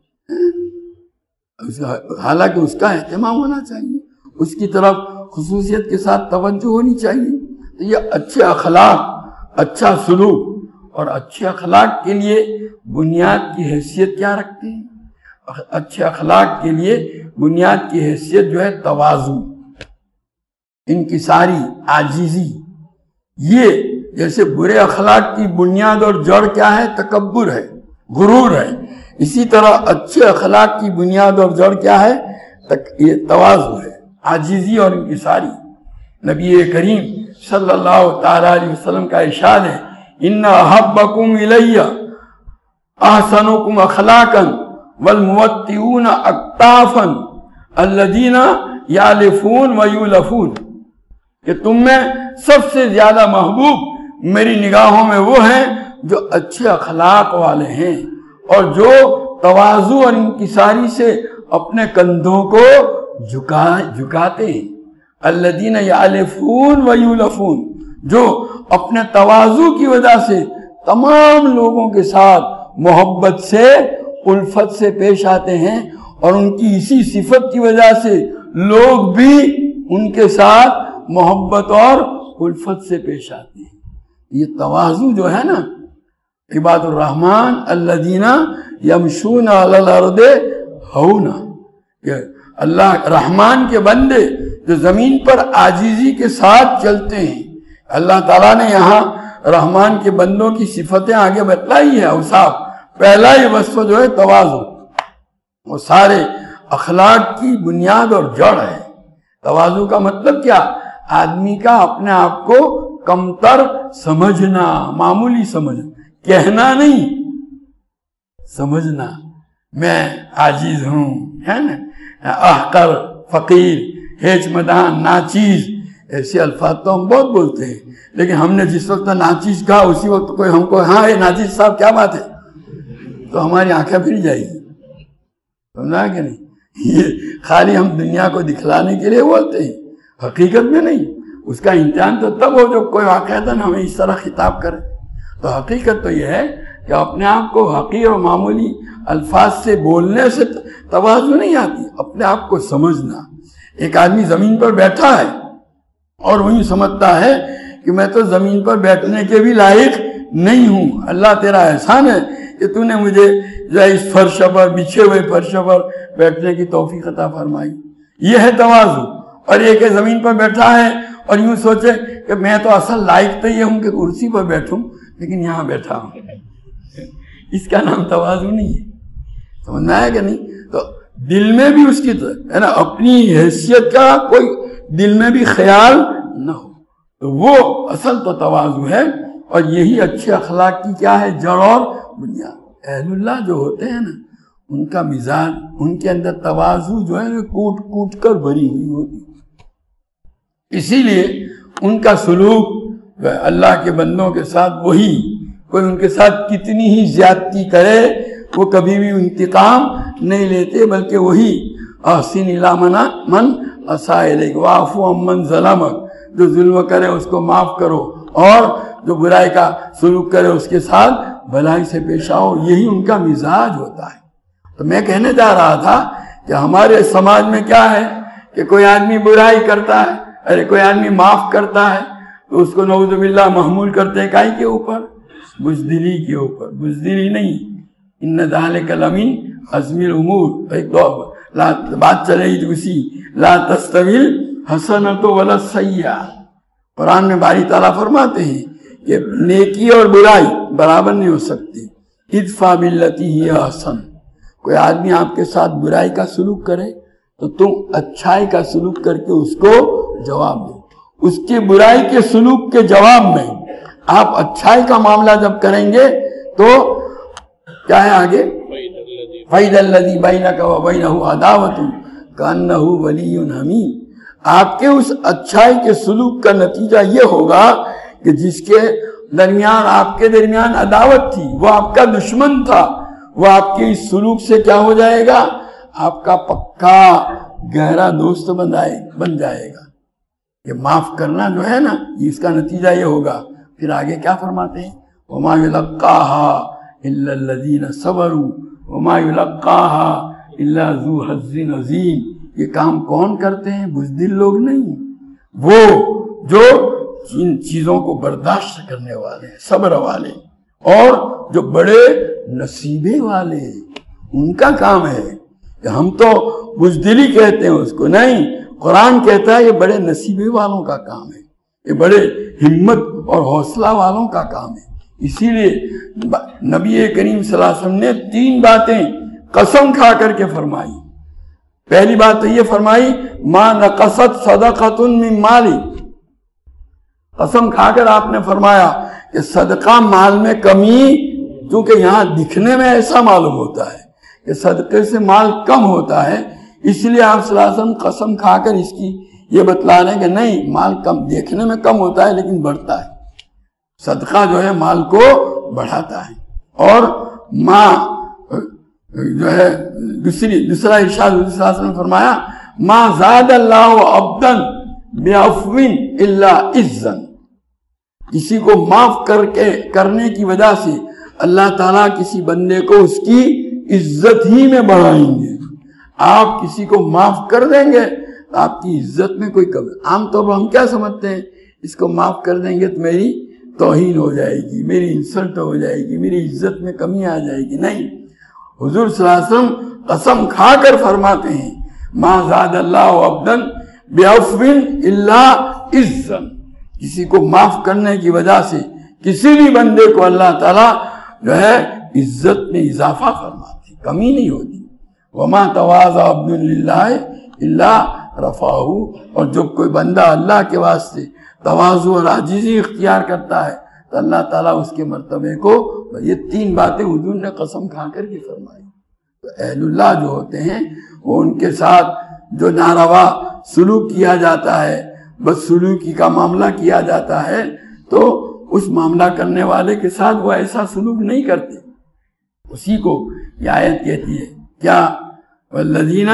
حالانکہ اس کا اہتمام ہونا چاہیے، اس کی طرف خصوصیت کے ساتھ توجہ ہونی چاہیے۔ تو یہ اچھے اخلاق، اچھا سلوک اور اچھے اخلاق کے لیے بنیاد کی حیثیت کیا رکھتے ہیں؟ اچھے اخلاق کے لیے بنیاد کی حیثیت جو ہے تواضع، انکساری، عاجزی۔ یہ جیسے برے اخلاق کی بنیاد اور جڑ کیا ہے؟ تکبر ہے، غرور ہے، اسی طرح اچھے اخلاق کی بنیاد اور جڑ کیا ہے؟ یہ تواضع ہے، عاجزی اور انکساری۔ نبی کریم صلی اللہ تعالیٰ علیہ وسلم کا ارشاد ہے، ان احبکم الی احسنکم اخلاقا والموطئون اکتافا الذین یالفون ویولفون، کہ تم میں سب سے زیادہ محبوب میری نگاہوں میں وہ ہیں جو اچھے اخلاق والے ہیں اور جو تواضع اور انکساری سے اپنے کندھوں کو جھکا جھکاتے ہیں۔ الذین یالفون ویولفون، جو اپنے تواضع کی وجہ سے تمام لوگوں کے ساتھ محبت سے، الفت سے پیش آتے ہیں، اور ان کی اسی صفت کی وجہ سے لوگ بھی ان کے ساتھ محبت اور الفت سے پیش آتے ہیں۔ یہ تواضع جو ہے نا، عباد الرحمن الذین یمشون علی الارض ہونا، کہ اللہ رحمان کے بندے جو زمین پر عاجزی کے ساتھ چلتے ہیں۔ اللہ تعالیٰ نے یہاں رحمان کے بندوں کی صفتیں آگے بتلائی ہے، اوصاف۔ پہلا ہی وصف جو ہے تواضع، وہ سارے اخلاق کی بنیاد اور جڑ ہے۔ تواضع کا مطلب کیا؟ آدمی کا اپنے آپ کو کمتر سمجھنا، معمولی سمجھنا، کہنا نہیں، سمجھنا میں عاجز ہوں، ہے نا، احقر، فقیر، ہیچ مدان، ناچیز، ایسے الفاظ تو ہم بہت بولتے ہیں، لیکن ہم نے جس وقت ناچیز کہا اسی وقت کوئی ہم کو ہاں اے ناچیز صاحب کیا بات ہے، تو ہماری آنکھیں پھر جائے گی، سمجھا کہ نہیں؟ یہ خالی ہم دنیا کو دکھلانے کے لیے بولتے ہیں، حقیقت میں نہیں۔ اس کا امتحان تو تب ہو جب کوئی واقعتاً ہمیں اس طرح خطاب کرے۔ تو حقیقت تو یہ ہے کہ اپنے آپ کو حقیر و معمولی الفاظ سے بولنے سے تواضع نہیں آتی، اپنے آپ کو سمجھنا۔ ایک آدمی زمین پر بیٹھا ہے اور وہی سمجھتا ہے کہ میں تو زمین پر بیٹھنے کے بھی لائق نہیں ہوں، اللہ تیرا احسان ہے کہ تو نے مجھے جو ہے اس فرش پر، بچھے ہوئے فرش پر بیٹھنے کی توفیق عطا فرمائی۔ یہ ہے تواضع۔ اور ایک ہے زمین پر بیٹھا ہے اور یوں سوچے کہ میں تو اصل لائق تو یہ ہوں کہ کرسی پر بیٹھوں، لیکن یہاں بیٹھا ہوں، اس کا نام تواضع نہیں ہے۔ سمجھنا ہے کہ نہیں؟ تو دل میں بھی اس کی ہے نا اپنی حیثیت کا کوئی دل میں بھی خیال نہ ہو، تو وہ اصل تو تواضع ہے، اور یہی اچھے اخلاق کی کیا ہے جڑ اور بنیاد۔ اہل اللہ جو ہوتے ہیں نا ان کا مزاج، ان کے اندر تواضع جو ہے کوٹ کوٹ کر بھری ہوئی ہوتی، اسی لیے ان کا سلوک اللہ کے بندوں کے ساتھ وہی، کوئی ان کے ساتھ کتنی ہی زیادتی کرے وہ کبھی بھی انتقام نہیں لیتے، بلکہ وہی احسن الی من اساء الیک واعفو عمن ظلمک، جو ظلم کرے اس کو معاف کرو، اور جو برائی کا سلوک کرے اس کے ساتھ بھلائی سے پیش آؤ، یہی ان کا مزاج ہوتا ہے۔ تو میں کہنے جا رہا تھا کہ ہمارے سماج میں کیا ہے کہ کوئی آدمی برائی کرتا ہے، ارے کوئی آدمی معاف کرتا ہے تو اس کو نعوذ باللہ محمول کرتے ہیں کائی کے اوپر؟ بزدلی کے اوپر۔ بزدلی نہیں، ان ذالک لمن عزم الامور، ایک دو بات چلے گی اسی لا تستوی الحسنۃ ولا السیئۃ۔ قرآن میں باری تعالیٰ فرماتے ہیں کہ نیکی اور برائی برابر نہیں ہو سکتی۔ ادفع باللتی ہی احسن، کوئی آدمی آپ کے ساتھ برائی کا سلوک کرے تو تم اچھائی کا سلوک کر کے اس کو جواب دو، اس کی برائی کے سلوک کے جواب میں آپ اچھائی کا معاملہ جب کریں گے تو کیا ہے آگے؟ فَإِذَا الَّذِي بَيْنَكَ وَبَيْنَهُ عَدَاوَةٌ كَأَنَّهُ وَلِيٌّ حَمِيمٌ۔ آپ کے اس اچھائی کے سلوک کا نتیجہ یہ ہوگا کہ جس کے درمیان آپ کے درمیان عداوت تھی، وہ آپ کا دشمن تھا، وہ آپ کے اس سلوک سے کیا ہو جائے گا؟ آپ کا پکا گہرا دوست بن جائے گا۔ یہ معاف کرنا جو ہے نا، اس کا نتیجہ یہ ہوگا۔ پھر آگے کیا فرماتے ہیں؟ وَمَا يُلَقَّاهَا إِلَّا الَّذِينَ صَبَرُوا وَمَا يُلَقَّاهَا إِلَّا ذُو حَظٍّ عَظِيمٍ۔ یہ کام کون کرتے ہیں؟ بزدل لوگ نہیں، وہ جو جن چیزوں کو برداشت کرنے والے ہیں، صبر والے، اور جو بڑے نصیبے والے ہیں، ان کا کام ہے کہ ہم تو بزدلی کہتے ہیں اس کو، نہیں، قرآن کہتا ہے یہ بڑے نصیبے والوں کا کام ہے، یہ بڑے ہمت اور حوصلہ والوں کا کام ہے۔ اسی لیے نبی کریم صلی اللہ علیہ وسلم نے تین باتیں قسم کھا کر کے فرمائی۔ پہلی بات تو یہ فرمائی ما نقصت صدقۃ من مالی، قسم کھا کر آپ نے فرمایا کہ صدقہ مال میں کمی، کیونکہ یہاں دکھنے میں ایسا معلوم ہوتا ہے کہ صدقے سے مال کم ہوتا ہے، اس لیے آپ صلی اللہ علیہ وسلم قسم کھا کر اس کی یہ بتلا رہے ہیں کہ نہیں، مال کم دیکھنے میں کم ہوتا ہے لیکن بڑھتا ہے، صدقہ جو ہے مال کو بڑھاتا ہے۔ اور ماں جو ہے دوسری دوسرا ارشاد حضور صلی اللہ علیہ وسلم نے فرمایا ما زاد اللہ عبدا بعفو الا عزا، کسی کو معاف کر کے کرنے کی وجہ سے اللہ تعالیٰ کسی بندے کو اس کی عزت ہی میں بڑھائیں گے۔ آپ کسی کو معاف کر دیں گے تو آپ کی عزت میں کوئی کمی۔ عام طور پر ہم کیا سمجھتے ہیں، اس کو معاف کر دیں گے تو میری توہین ہو جائے گی، میری انسلٹ ہو جائے گی، میری عزت میں کمی آ جائے گی۔ نہیں، حضور صلی اللہ علیہ وسلم قسم کھا کر فرماتے ہیں ما زاد اللہ عبدا بعفو الا عزا، کسی کو معاف کرنے کی وجہ سے کسی بھی بندے کو اللہ تعالیٰ جو ہے عزت میں اضافہ فرماتے، کمی نہیں ہوتی۔ وما تواضع عبد للہ الا رفعہ، اور جب کوئی بندہ اللہ کے واسطے تواضع اور عاجزی اختیار کرتا ہے تو اللہ تعالیٰ اس کے مرتبے کو، یہ تین باتیں حضور نے قسم کھا کر کے فرمائی۔ تو اہل اللہ جو ہوتے ہیں وہ ان کے ساتھ جو ناروا سلوک کیا جاتا ہے، بس سلوکی کا معاملہ کیا جاتا ہے، تو اس معاملہ کرنے والے کے ساتھ وہ ایسا سلوک نہیں کرتے۔ اسی کو یہ آیت کہتی ہے کیا؟ والذین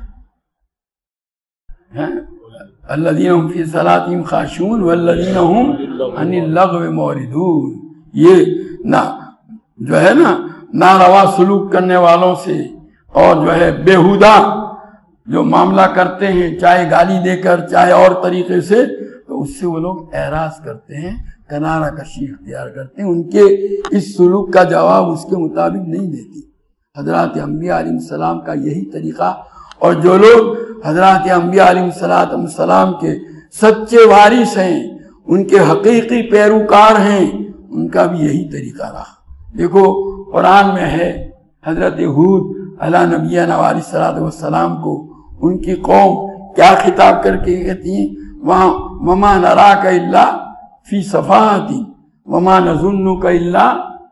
الذین هم فی صلاتہم خاشعون والذین هم عن اللغو معرضون، یہ نہ جو ہے نا ناروا سلوک کرنے والوں سے اور جو ہے بیہودہ جو معاملہ کرتے ہیں، چاہے گالی دے کر چاہے اور طریقے سے، تو اس سے وہ لوگ اعراض کرتے ہیں، کنارہ کشی اختیار کرتے ہیں، ان کے اس سلوک کا جواب اس کے مطابق نہیں دیتی۔ حضرات انبیاء علیہ السلام کا یہی طریقہ، اور جو لوگ حضرات انبیاء علیہ السلام کے سچے وارث ہیں، ان کے حقیقی پیروکار ہیں، ان کا بھی یہی طریقہ رہا۔ دیکھو قرآن میں ہے حضرت ہود علی نبینا علیہ الصلوۃ والسلام کو ان کی قوم کیا خطاب کر کے کہتی ہیں، وہاں وما نراک الا فی صفاۃ وما نظنک الا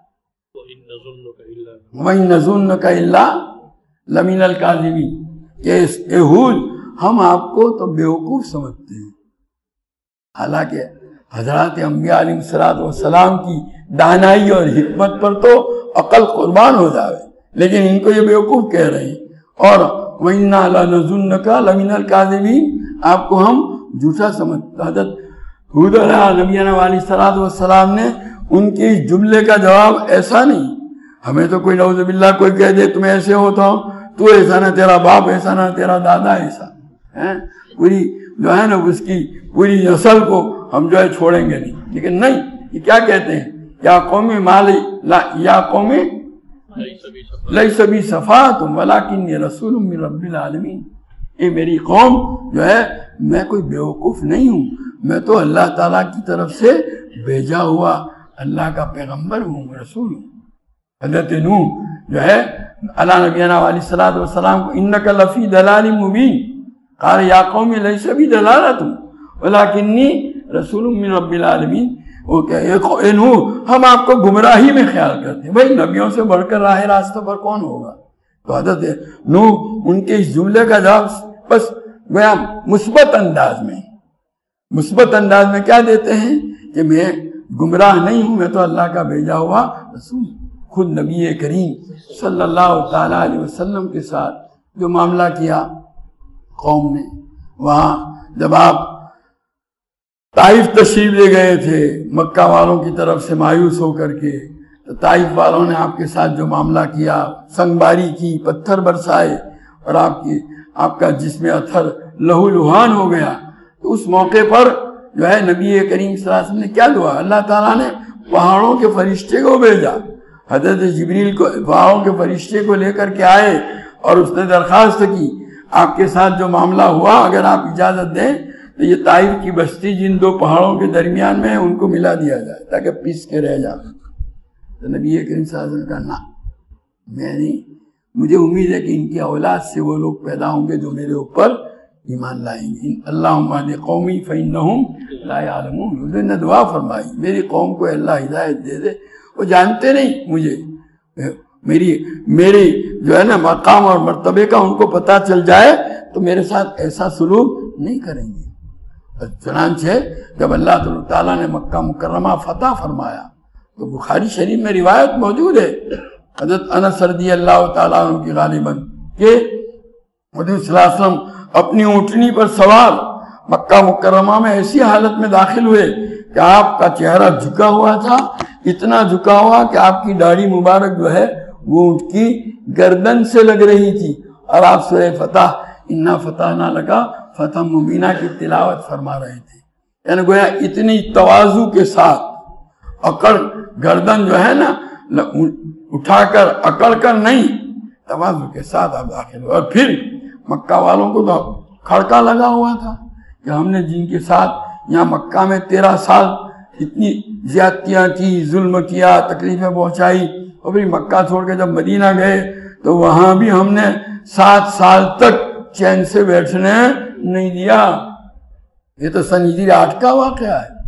وَإِن نَظُنَّكَ إِلَّا لَمِنَ الْكَاذِبِينَ، کہ اے ہود ہم آپ کو تو بیوقوف سمجھتے ہیں، حالانکہ حضرات انبیاء علیہ الصلوۃ والسلام کی دانائی اور حکمت پر تو عقل قربان ہو جاوے، لیکن ان کو یہ بیوقوف کہہ رہے ہیں۔ اور وَإِنَّا لَنَظُنَّكَ لَمِنَ الْكَاذِبِينَ، آپ کو ہم جھوٹا سمجھتے۔ حضرت ہود علیہ نبینا علیہ الصلوۃ والسلام نے ان کے اس جملے کا جواب ایسا نہیں، ہمیں تو کوئی نعوذ باللہ کوئی کہہ دے تمہیں ایسے ہوتا ہوں، تو ایسا نہ تیرا باپ ایسا نہ تیرا دادا ایسا ہے، پوری جو ہے نا اس کی پوری نسل کو ہم جو ہے چھوڑیں گے نہیں، لیکن نہیں، یہ کیا کہتے ہیں، یا قوم مالی یا قوم لیس بی صفات ولکنی رسول من رب العالمین، اے میری قوم جو ہے میں کوئی بیوقوف نہیں ہوں، میں تو اللہ تعالیٰ کی طرف سے بھیجا ہوا اللہ کا پیغمبر ہوں، رسول ہوں۔ حضرت نوح جو ہے علی نبینا علیہ الصلوۃ والسلام کو انک لفی ضلال مبین قال یا قوم لیس بی ضلالۃ ولکنی رسول من رب العالمین، وہ کہ اے نوح ہم آپ کو گمراہی میں خیال کرتے ہیں، بھائی نبیوں سے بڑھ کر راہ راستہ پر کون ہوگا؟ تو حضرت نوح ان کے اس جملے کا جواب بس گویا مثبت انداز میں مثبت انداز میں کیا دیتے ہیں کہ میں گمراہ نہیں ہوں، میں تو اللہ کا بھیجا ہوا رسول۔ خود نبی کریم صلی اللہ تعالیٰ علیہ وسلم کے ساتھ جو معاملہ کیا قوم نے، وہاں جب آپ طائف تشریف لے گئے تھے مکہ والوں کی طرف سے مایوس ہو کر کے، تو طائف والوں نے آپ کے ساتھ جو معاملہ کیا، سنگ باری کی، پتھر برسائے، اور آپ کی آپ کا جسم اتھر لہو لہان ہو گیا، تو اس موقع پر جو ہے نبی کریم صلی اللہ علیہ وسلم نے کیا دعا، اللہ تعالیٰ نے پہاڑوں کے فرشتے کو بھیجا، حضرت جبریل کو پہاڑوں کے فرشتے کو لے کر کے آئے، اور اس نے درخواست کی آپ کے ساتھ جو معاملہ ہوا اگر آپ اجازت دیں تو یہ طائف کی بستی جن دو پہاڑوں کے درمیان میں ہے ان کو ملا دیا جائے تاکہ پیس کے رہ جائے۔ تو نبی کریم صلی اللہ علیہ وسلم نے کہا نہ، میں نہیں، مجھے امید ہے کہ ان کی اولاد سے وہ لوگ پیدا ہوں گے جو میرے اوپر ایمان لائیں گے۔ اللہم اہد قومی فإنہم لا یعلمون، انہوں نے دعا فرمائی میری قوم کو اللہ ہدایت دے دے، وہ جانتے نہیں مجھے، میری میری جو ہے نا مقام اور مرتبے کا ان کو پتہ چل جائے تو میرے ساتھ ایسا سلوک نہیں کریں گے۔ چنانچہ جب اللہ تعالیٰ نے مکہ مکرمہ فتح فرمایا تو بخاری شریف میں روایت موجود ہے حضرت انس رضی اللہ تعالیٰ عنہ کی غالباً کہ حضور صلی اللہ علیہ وسلم اپنی اونٹنی پر سوار مکہ مکرمہ میں ایسی حالت میں داخل ہوئے کہ آپ کا چہرہ جھکا ہوا تھا، اتنا جھکا ہوا کہ آپ کی داڑھی مبارک جو ہے وہ اونٹ کی گردن سے لگ رہی تھی، اور آپ سورہ فتح انا فتحنا لکا فتح مبینہ کی تلاوت فرما رہے تھے، یعنی گویا اتنی تواضع کے ساتھ اکڑ گردن جو ہے نا اٹھا کر اکڑ کر نہیں، تواضع کے ساتھ آپ داخل ہوئے۔ اور پھر مکہ والوں کو تو کھڑکا لگا ہوا تھا کہ ہم نے جن کے ساتھ یہاں مکہ میں تیرہ سال اتنی زیادتیاں کی، ظلم کیا، تکلیفیں پہنچائی، اور پھر مکہ چھوڑ کے جب مدینہ گئے تو وہاں بھی ہم نے سات سال تک چین سے بیٹھنے نہیں دیا۔ یہ تو سن ہجری آٹھ کا واقعہ ہے،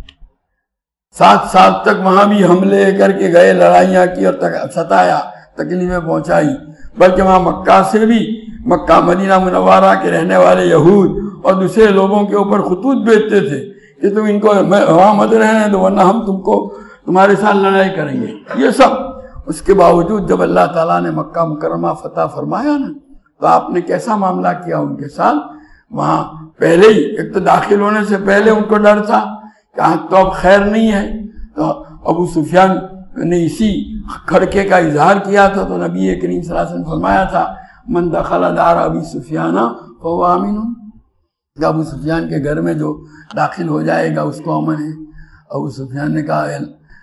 سات سال تک وہاں بھی حملے کر کے گئے، لڑائیاں کی اور ستایا، تکلیفیں پہنچائی، بلکہ وہاں مکہ سے بھی مکہ مدینہ منورہ کے رہنے والے یہود اور دوسرے لوگوں کے اوپر خطوط بھیجتے تھے کہ تم ان کو وہاں مت رہنے دو ورنہ ہم تم کو تمہارے ساتھ لڑائی کریں گے، یہ سب۔ اس کے باوجود جب اللہ تعالیٰ نے مکہ مکرمہ فتح فرمایا نا تو آپ نے کیسا معاملہ کیا ان کے ساتھ، وہاں پہلے ہی ایک تو داخل ہونے سے پہلے ان کو ڈر تھا کہ آج تو اب خیر نہیں ہے، تو ابو سفیان نے اسی کھڑکے کا اظہار کیا تھا، تو نبی کریم صلی اللہ علیہ وسلم فرمایا تھا من دخل دار ابی سفیان فهو آمن، کہ ابو سفیان کے گھر میں جو داخل ہو جائے گا اس کو امن ہے۔ ابو سفیان نے کہا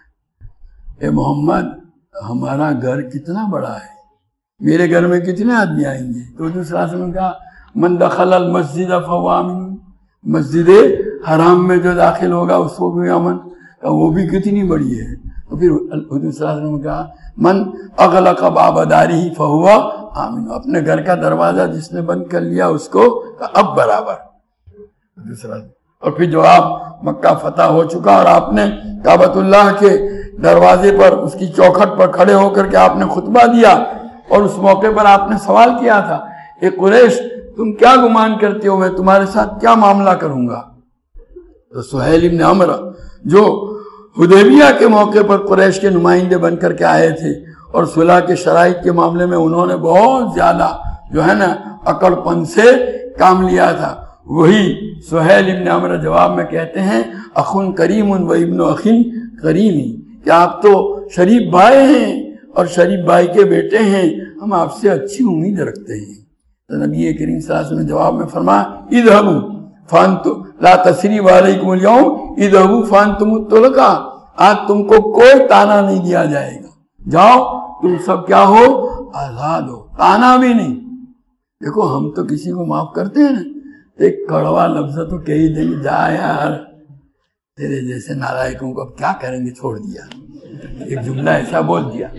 اے محمد ہمارا گھر کتنا بڑا ہے، میرے گھر میں کتنے آدمی آئیں گے؟ تو حضور صلی اللہ علیہ وسلم نے کہا من دخل المسجد فهو آمن، مسجد حرام میں جو داخل ہوگا اس کو بھی امن، وہ بھی کتنی بڑی ہے۔ تو پھر حضور صلی اللہ علیہ وسلم نے کہا من اغلق باب دارہ فهو آمین، اپنے گھر کا دروازہ جس نے بند کر لیا اس کو اب برابر دوسرا۔ اور پھر جو آپ مکہ فتح ہو چکا اور آپ نے کعبۃ اللہ کے دروازے پر اس کی چوکھٹ پر کھڑے ہو کر کے آپ نے خطبہ دیا اور اس موقع پر آپ نے سوال کیا تھا، اے قریش تم کیا گمان کرتے ہو میں تمہارے ساتھ کیا معاملہ کروں گا؟ تو سہیل بن عمرو جو حدیبیہ کے موقع پر قریش کے نمائندے بن کر کے آئے تھے اور صلح کے شرائط کے معاملے میں انہوں نے بہت زیادہ جو ہے نا اکڑ پن سے کام لیا تھا، وہی سہیل بن عمرو جواب میں کہتے ہیں اخن کریم و ابن اخن کریمی، کہ آپ تو شریف بھائی ہیں اور شریف بھائی کے بیٹے ہیں، ہم آپ سے اچھی امید رکھتے ہیں۔ تو نبی کریم صلی اللہ علیہ وسلم نے جواب میں فرمایا اذهبوا فانتم لا تثریب علیکم اليوم اذهبوا فانتم الطلقاء، آج تم کو کوئی تانا نہیں دیا جائے گا، جاؤ تم سب کیا ہو آزاد ہو، تانا بھی نہیں۔ دیکھو ہم تو کسی کو معاف کرتے ہیں نا، ایک کڑوا لفظ تو کہی دیں گے جا یار تیرے جیسے نالائقوں کو اب کیا کریں گے، چھوڑ دیا، ایک جملہ ایسا بول دیا،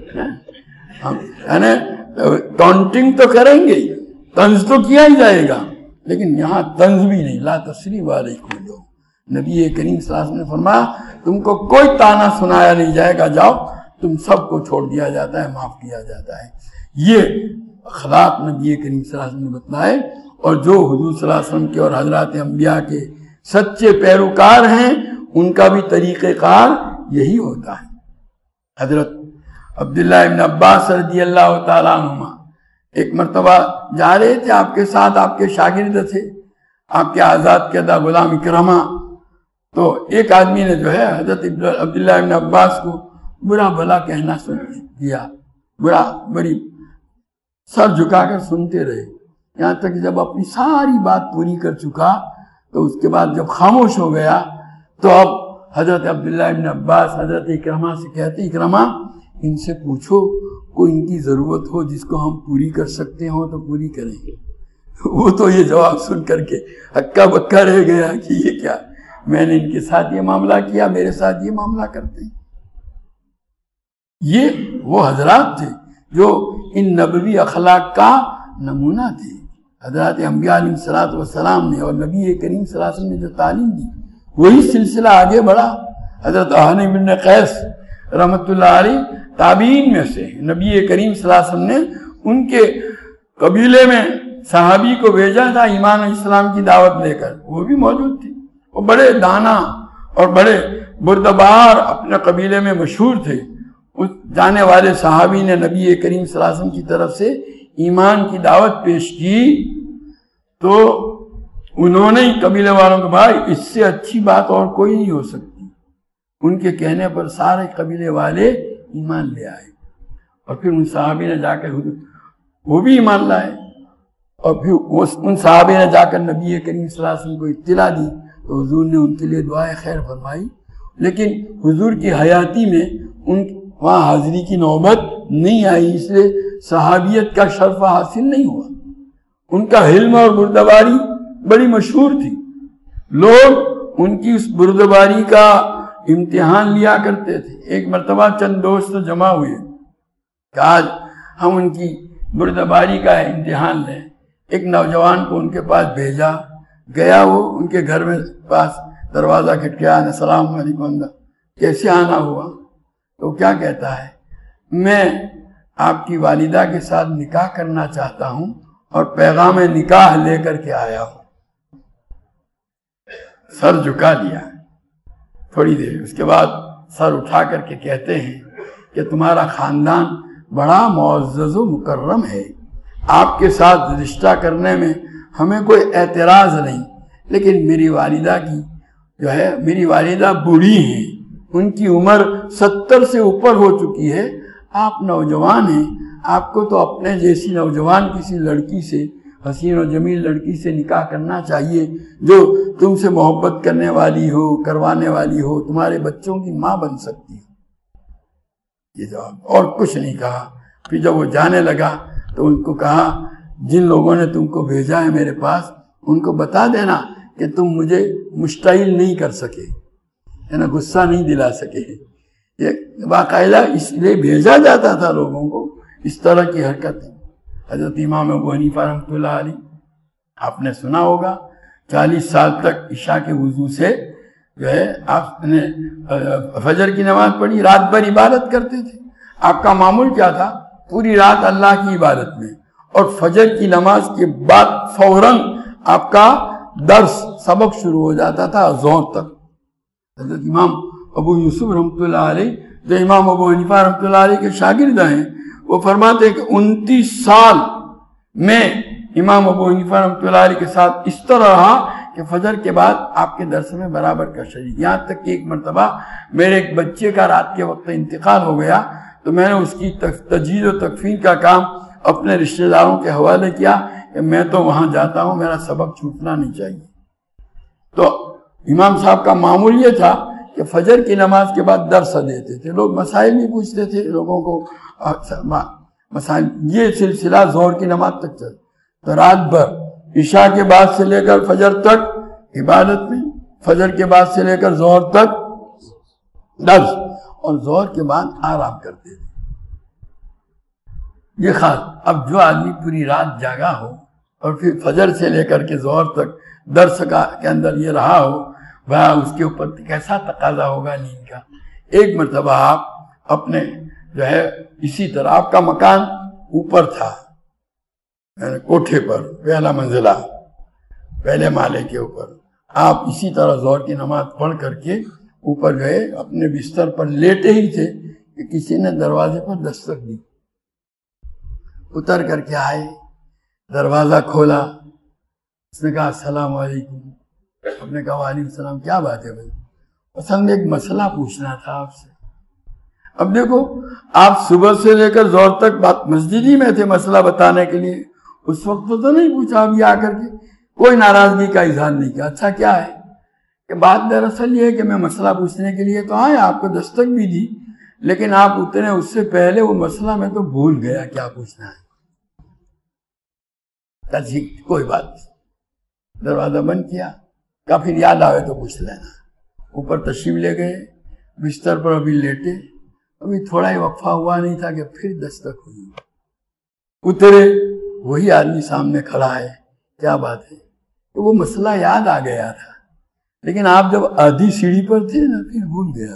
ہم یعنی ٹونٹنگ تو کریں گے، طنز تو کیا ہی جائے گا، لیکن یہاں طنز بھی نہیں، لا تثریب علیکم اليوم۔ نبی کریم صلی اللہ علیہ وسلم نے فرمایا تم کو کوئی تانا سنایا نہیں جائے گا، جاؤ تم سب کو چھوڑ دیا جاتا ہے، معاف کیا جاتا ہے۔ یہ اخلاق نبی کریم صلی اللہ علیہ وسلم نے بتلائے، اور جو حضور صلی اللہ علیہ وسلم کے اور حضرات انبیاء کے سچے پیروکار ہیں ان کا بھی طریقہ کار یہی ہوتا ہے۔ حضرت عبداللہ ابن عباس رضی اللہ تعالیٰ عنہما ایک مرتبہ جا رہے تھے، آپ کے ساتھ آپ کے شاگرد تھے، آپ کے آزاد کردہ غلام اکرمہ، تو ایک آدمی نے جو ہے حضرت عبداللہ ابن عباس کو برا بھلا کہنا سن دیا، برا بڑی سر جھکا کر سنتے رہے، یہاں تک جب اپنی ساری بات پوری کر چکا تو اس کے بعد جب خاموش ہو گیا تو اب حضرت عبداللہ ابن عباس حضرت اکرمہ سے کہتے اکرمہ ان سے پوچھو کوئی ان کی ضرورت ہو جس کو ہم پوری کر سکتے ہوں تو پوری کریں گے۔ وہ تو یہ جواب سن کر کے ہکا بکا رہ گیا کہ یہ کیا، میں نے ان کے ساتھ یہ معاملہ کیا، میرے ساتھ یہ معاملہ کرتے ہیں۔ یہ وہ حضرات تھے جو ان نبوی اخلاق کا نمونہ تھے۔ حضرات انبیاء علیہ الصلوۃ والسلام نے اور نبی کریم صلی اللہ علیہ وسلم نے جو تعلیم دی وہی سلسلہ آگے بڑھا۔ حضرت حنیف بن قیس رحمۃ اللہ علیہ تابعین میں سے، نبی کریم صلی اللہ علیہ وسلم نے ان کے قبیلے میں صحابی کو بھیجا تھا ایمان و اسلام کی دعوت لے کر، وہ بھی موجود تھی، وہ بڑے دانا اور بڑے بردبار اپنے قبیلے میں مشہور تھے۔ اس جانے والے صحابی نے نبی کریم صلی اللہ علیہ وسلم کی طرف سے ایمان کی دعوت پیش کی تو انہوں نے قبیلے والوں کو بھائی اس سے اچھی بات اور کوئی نہیں ہو سکتی، ان کے کہنے پر سارے قبیلے والے ایمان لے آئے، اور پھر ان صحابی نے جا کر وہ بھی ایمان لائے، اور پھر ان صحابی نے جا کر نبی کریم صلی اللہ علیہ وسلم کو اطلاع دی تو حضور نے ان کے لیے دعائے خیر فرمائی، لیکن حضور کی حیاتی میں ان وہاں حاضری کی نوبت نہیں آئی، اس لیے صحابیت کا شرف حاصل نہیں ہوا۔ ان کا حلم اور بردباری بڑی مشہور تھی، لوگ ان کی اس بردباری کا امتحان لیا کرتے تھے۔ ایک مرتبہ چند دوست جمع ہوئے کہ آج ہم ان کی بردباری کا امتحان لیں۔ ایک نوجوان کو ان کے پاس بھیجا، گیا وہ ان کے گھر میں پاس دروازہ کھٹکیا، السلام علیکم، کیسے آنا ہوا؟ تو کیا کہتا ہے، میں آپ کی والدہ کے ساتھ نکاح کرنا چاہتا ہوں اور پیغام نکاح لے کر کے آیا ہوں۔ سر جھکا لیا، تھوڑی دیر اس کے بعد سر اٹھا کر کے کہتے ہیں کہ تمہارا خاندان بڑا معزز و مکرم ہے، آپ کے ساتھ رشتہ کرنے میں ہمیں کوئی اعتراض نہیں، لیکن میری والدہ کی جو ہے میری والدہ بوڑھی ہیں، ان کی عمر ستر سے اوپر ہو چکی ہے، آپ نوجوان ہیں، آپ کو تو اپنے جیسی نوجوان کسی لڑکی سے، حسین و جمیل لڑکی سے نکاح کرنا چاہیے جو تم سے محبت کرنے والی ہو، کروانے والی ہو، تمہارے بچوں کی ماں بن سکتی ہے۔ یہ جواب، اور کچھ نہیں کہا۔ پھر جب وہ جانے لگا تو ان کو کہا جن لوگوں نے تم کو بھیجا ہے میرے پاس ان کو بتا دینا کہ تم مجھے مشتعل نہیں کر سکے، یعنی غصہ نہیں دلا سکے۔ یہ باقاعدہ اس لیے بھیجا جاتا تھا لوگوں کو اس طرح کی حرکت، حضرت امام ابو حنیفہ رحمۃ اللہ علیہ، آپ نے سنا ہوگا چالیس سال تک عشاء کے وضو سے جو ہے آپ نے فجر کی نماز پڑھی، رات بھر عبادت کرتے تھے۔ آپ کا معمول کیا تھا؟ پوری رات اللہ کی عبادت میں، اور فجر کی نماز کے بعد فوراً آپ کا درس سبق شروع ہو جاتا تھا ظہر تک۔ حضرت امام ابو یوسف رحمۃ اللہ علیہ جو امام ابو حنیفہ رحمۃ اللہ علیہ کے شاگرد ہیں، وہ فرماتے ہیں کہ انتیس سال میں امام ابو حنیفہ رحمۃ اللہ علیہ کے ساتھ اس طرح رہا کہ فجر کے بعد آپ کے درس میں برابر کا شریک، یہاں تک کہ ایک مرتبہ میرے ایک بچے کا رات کے وقت انتقال ہو گیا تو میں نے اس کی تجہیز و تکفین کا کام اپنے رشتہ داروں کے حوالے کیا کہ میں تو وہاں جاتا ہوں، میرا سبق چھوٹنا نہیں چاہیے۔ تو امام صاحب کا معمول یہ تھا کہ فجر کی نماز کے بعد درس دیتے تھے، لوگ مسائل بھی پوچھتے تھے لوگوں کو مسائل، یہ سلسلہ ظہر کی نماز تک چلتا، تو رات بھر عشاء کے بعد سے لے کر فجر تک عبادت میں، فجر کے بعد سے لے کر ظہر تک درس، اور ظہر کے بعد آرام کرتے تھے۔ یہ خاص، اب جو آدمی پوری رات جاگا ہو اور پھر فجر سے لے کر کے ظہر تک درس کا کے اندر یہ رہا ہو، وہ اس کے اوپر کیسا تقاضا ہوگا نیند کا۔ ایک مرتبہ آپ اپنے جو ہے اسی طرح، آپ کا مکان اوپر تھا کوٹھے پر، پہلا منزلہ پہلے مالے کے اوپر، آپ اسی طرح ظہر کی نماز پڑھ کر کے اوپر گئے، اپنے بستر پر لیٹے ہی تھے کہ کسی نے دروازے پر دستک دی، اتر کر کے آئے، دروازہ کھولا، اس نے کہا السلام علیکم، آپ نے کہا وعلیکم السلام، کیا بات ہے بھائی؟ اصل میں ایک مسئلہ پوچھنا تھا آپ سے۔ اب دیکھو، آپ صبح سے لے کر ظہر تک بات مسجد ہی میں تھے مسئلہ بتانے کے لیے، اس وقت تو نہیں پوچھا، ابھی آ کر کے کوئی ناراضگی کا اظہار نہیں کیا۔ اچھا کیا ہے کہ بات دراصل یہ ہے کہ میں مسئلہ پوچھنے کے لیے تو آیا، آپ کو دستک بھی دی، لیکن آپ اتنے اس سے پہلے وہ مسئلہ میں تو بھول گیا کیا پوچھنا ہے۔ ٹھیک، کوئی بات نہیں، دروازہ بند کیا، کہا پھر یاد آئے تو پوچھ لینا۔ اوپر تشریف لے گئے، بستر پر ابھی لیٹے، ابھی تھوڑا ہی وقفہ ہوا نہیں تھا کہ پھر دستک ہوئی، اترے، وہی آدمی سامنے کھڑا ہے، کیا بات ہے؟ کہ وہ مسئلہ یاد آ گیا تھا، لیکن آپ جب آدھی سیڑھی پر تھے نا، پھر بھول گیا۔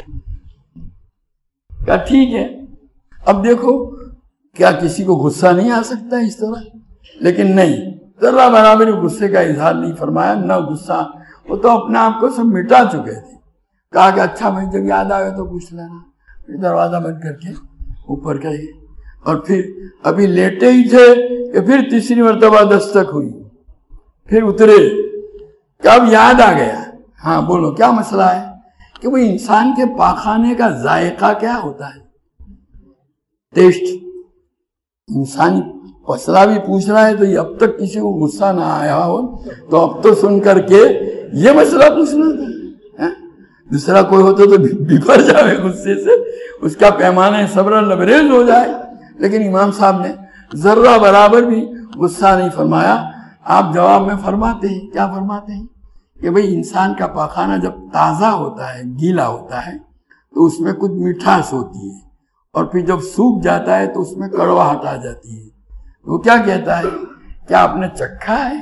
کہا ٹھیک ہے، اب دیکھو کیا کسی کو غصہ نہیں آ سکتا اس طرح؟ لیکن نہیں، ذرا برابر غصے کا اظہار نہیں فرمایا، نہ غصہ، وہ تو اپنے آپ کو سب مٹا چکے تھے۔ کہا کہ اچھا بھائی جب یاد آئے تو پوچھ لینا، پھر دروازہ بند کر کے اوپر گئے، اور پھر ابھی لیٹے ہی تھے کہ پھر تیسری مرتبہ دستک ہوئی، پھر اترے، کہ اب یاد آ گیا، ہاں بولو کیا مسئلہ ہے؟ کہ وہ انسان کے پاخانے کا ذائقہ کیا ہوتا ہے، ٹیسٹ، انسانی مسئلہ بھی پوچھ رہا ہے تو یہ اب تک کسی کو غصہ نہ آیا ہو تو اب تو سن کر کے یہ مسئلہ پوچھنا تھا، دوسرا کوئی ہوتا تو بفر جائے غصے سے، اس کا پیمانہ صبر لبریز ہو جائے، لیکن امام صاحب نے ذرہ برابر بھی غصہ نہیں فرمایا۔ آپ جواب میں فرماتے ہیں، کیا فرماتے ہیں کہ بھئی انسان کا پاخانہ جب تازہ ہوتا ہے، گیلا ہوتا ہے، تو اس میں کچھ مٹھاس ہوتی ہے، اور پھر جب سوکھ جاتا ہے تو اس میں کڑواہٹ آ جاتی ہے۔ وہ کیا کہتا ہے، کیا آپ نے چکھا ہے؟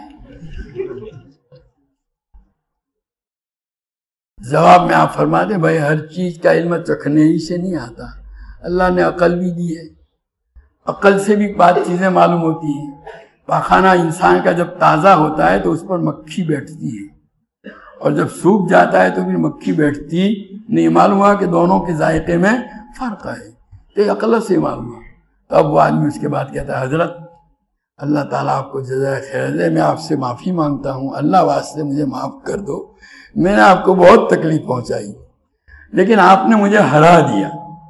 جواب میں آپ فرما دیں بھائی ہر چیز کا علم چکھنے ہی سے نہیں آتا، اللہ نے عقل بھی دی ہے، عقل سے بھی بات چیزیں معلوم ہوتی ہیں۔ پاخانہ انسان کا جب تازہ ہوتا ہے تو اس پر مکھی بیٹھتی ہے، اور جب سوکھ جاتا ہے تو پھر مکھی بیٹھتی نہیں، معلوم ہوا کہ دونوں کے ذائقے میں فرق ہے، تو عقل سے معلوم ہوا۔ تب وہ آدمی اس کے بعد کہتا ہے حضرت اللہ تعالیٰ آپ کو جزائے خیر دے، میں آپ سے معافی مانگتا ہوں، اللہ واسطے مجھے معاف کر دو، میں نے آپ کو بہت تکلیف پہنچائی، لیکن آپ نے مجھے ہرا دیا۔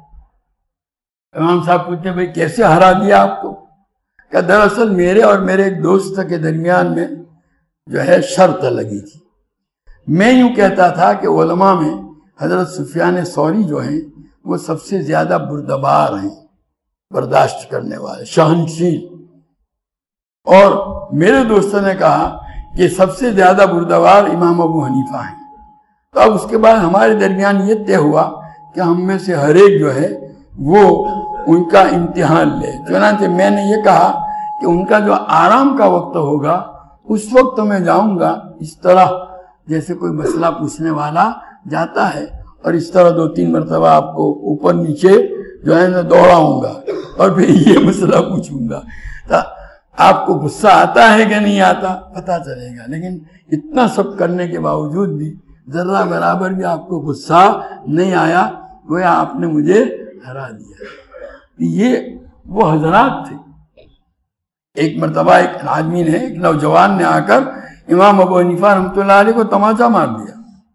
امام صاحب پوچھتے بھائی کیسے ہرا دیا آپ کو؟ کہ دراصل میرے اور میرے ایک دوست کے درمیان میں جو ہے شرط لگی تھی، میں یوں کہتا تھا کہ علماء میں حضرت سفیان ثوری جو ہیں وہ سب سے زیادہ بردبار ہیں، برداشت کرنے والے، شہنشیل، اور میرے دوستوں نے کہا کہ سب سے زیادہ بردبار امام ابو حنیفہ ہیں۔ تو اب اس کے بعد ہمارے درمیان یہ طے ہوا کہ ہم میں سے ہر ایک جو ہے وہ ان کا امتحان لے، چنانچہ میں نے یہ کہا کہ ان کا جو آرام کا وقت ہوگا اس وقت میں جاؤں گا اس طرح جیسے کوئی مسئلہ پوچھنے والا جاتا ہے، اور اس طرح دو تین مرتبہ آپ کو اوپر نیچے جو ہے نا دوڑاؤں گا اور پھر یہ مسئلہ پوچھوں گا. تو آپ کو غصہ آتا ہے کہ نہیں آتا پتہ چلے گا. لیکن اتنا سب کرنے کے باوجود بھی ذرہ برابر بھی آپ کو غصہ نہیں آیا، گویا آپ نے مجھے ہرا دیا. یہ وہ حضرات تھے. ایک مرتبہ ایک آدمی نے، ایک نوجوان نے آ کر امام ابو حنیفہ رحمۃ اللہ علیہ کو تماچا مار دیا.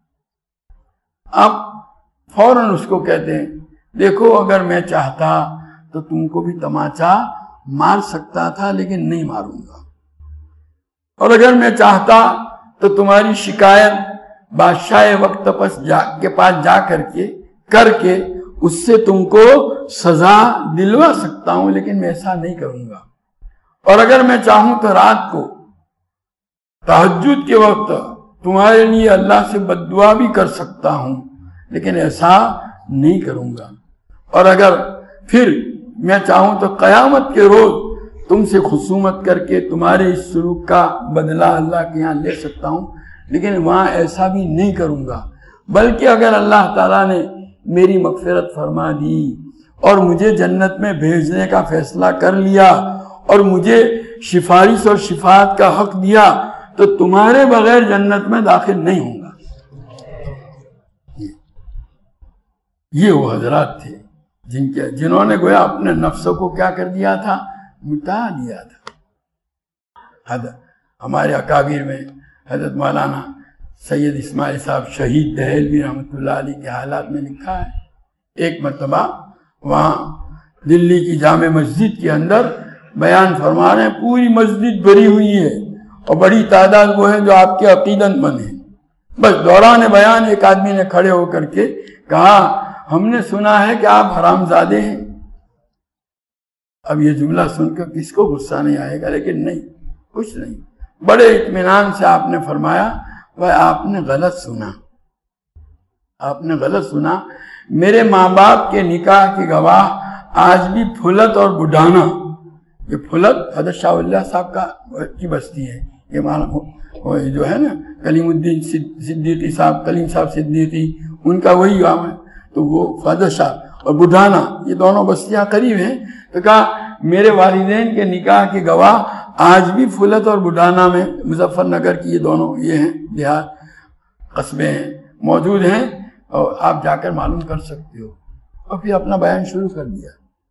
آپ فوراً اس کو کہتے ہیں دیکھو اگر میں چاہتا تو تم کو بھی تماچا مار سکتا تھا لیکن نہیں ماروں گا، اور اگر میں چاہتا تو تمہاری شکایت بادشاہ وقت پس جا کے پاس جا کر کے کر کے اس سے تم کو سزا دلوا سکتا ہوں، لیکن میں ایسا نہیں کروں گا. اور اگر میں چاہوں تو رات کو تہجد کے وقت تمہارے لیے اللہ سے بد دعا بھی کر سکتا ہوں، لیکن ایسا نہیں کروں گا. اور اگر پھر میں چاہوں تو قیامت کے روز تم سے خصومت کر کے تمہارے اس سلوک کا بدلہ اللہ کے یہاں لے سکتا ہوں، لیکن وہاں ایسا بھی نہیں کروں گا. بلکہ اگر اللہ تعالیٰ نے میری مغفرت فرما دی اور مجھے جنت میں بھیجنے کا فیصلہ کر لیا اور مجھے سفارش اور شفاعت کا حق دیا تو تمہارے بغیر جنت میں داخل نہیں ہوں گا. یہ وہ حضرات تھے جن کے جنہوں نے گویا اپنے نفسوں کو کیا کر دیا تھا، مٹا دیا تھا. حضرت ہمارے اکابر میں حضرت مولانا سید اسماعیل صاحب شہید دہلوی رحمۃ اللہ علیہ کے حالات میں لکھا ہے، ایک مرتبہ وہاں دلی کی جامع مسجد کے اندر بیان فرما رہے ہیں، پوری مسجد بھری ہوئی ہے اور بڑی تعداد وہ ہیں جو آپ کے عقیدت مند ہیں. بس دوران بیان ایک آدمی نے کھڑے ہو کر کے کہا ہم نے سنا ہے کہ آپ حرامزادے ہیں. اب یہ جملہ سن کر کس کو غصہ نہیں آئے گا، لیکن نہیں، کچھ نہیں. بڑے اطمینان سے آپ نے فرمایا بھائی آپ نے غلط سنا، آپ نے غلط سنا. میرے ماں باپ کے نکاح کی گواہ آج بھی پھلت اور بڈھانا، یہ پھلت حضرت شاہ اللہ صاحب کا کی بستی ہے، یہ مانا جو ہے نا کلیم الدین صدیقی صاحب، کلیم صاحب صدیقی، ان کا وہی گاؤں ہے. تو وہ فادر شاہ اور بڈھانا یہ دونوں بستیاں قریب ہیں. تو کہا میرے والدین کے نکاح کے گواہ آج بھی پھلت اور بڈھانا میں، مظفر نگر کی یہ دونوں یہ ہیں دیہات قصبے ہیں، موجود ہیں، اور آپ جا کر معلوم کر سکتے ہو. اور پھر اپنا بیان شروع کر دیا.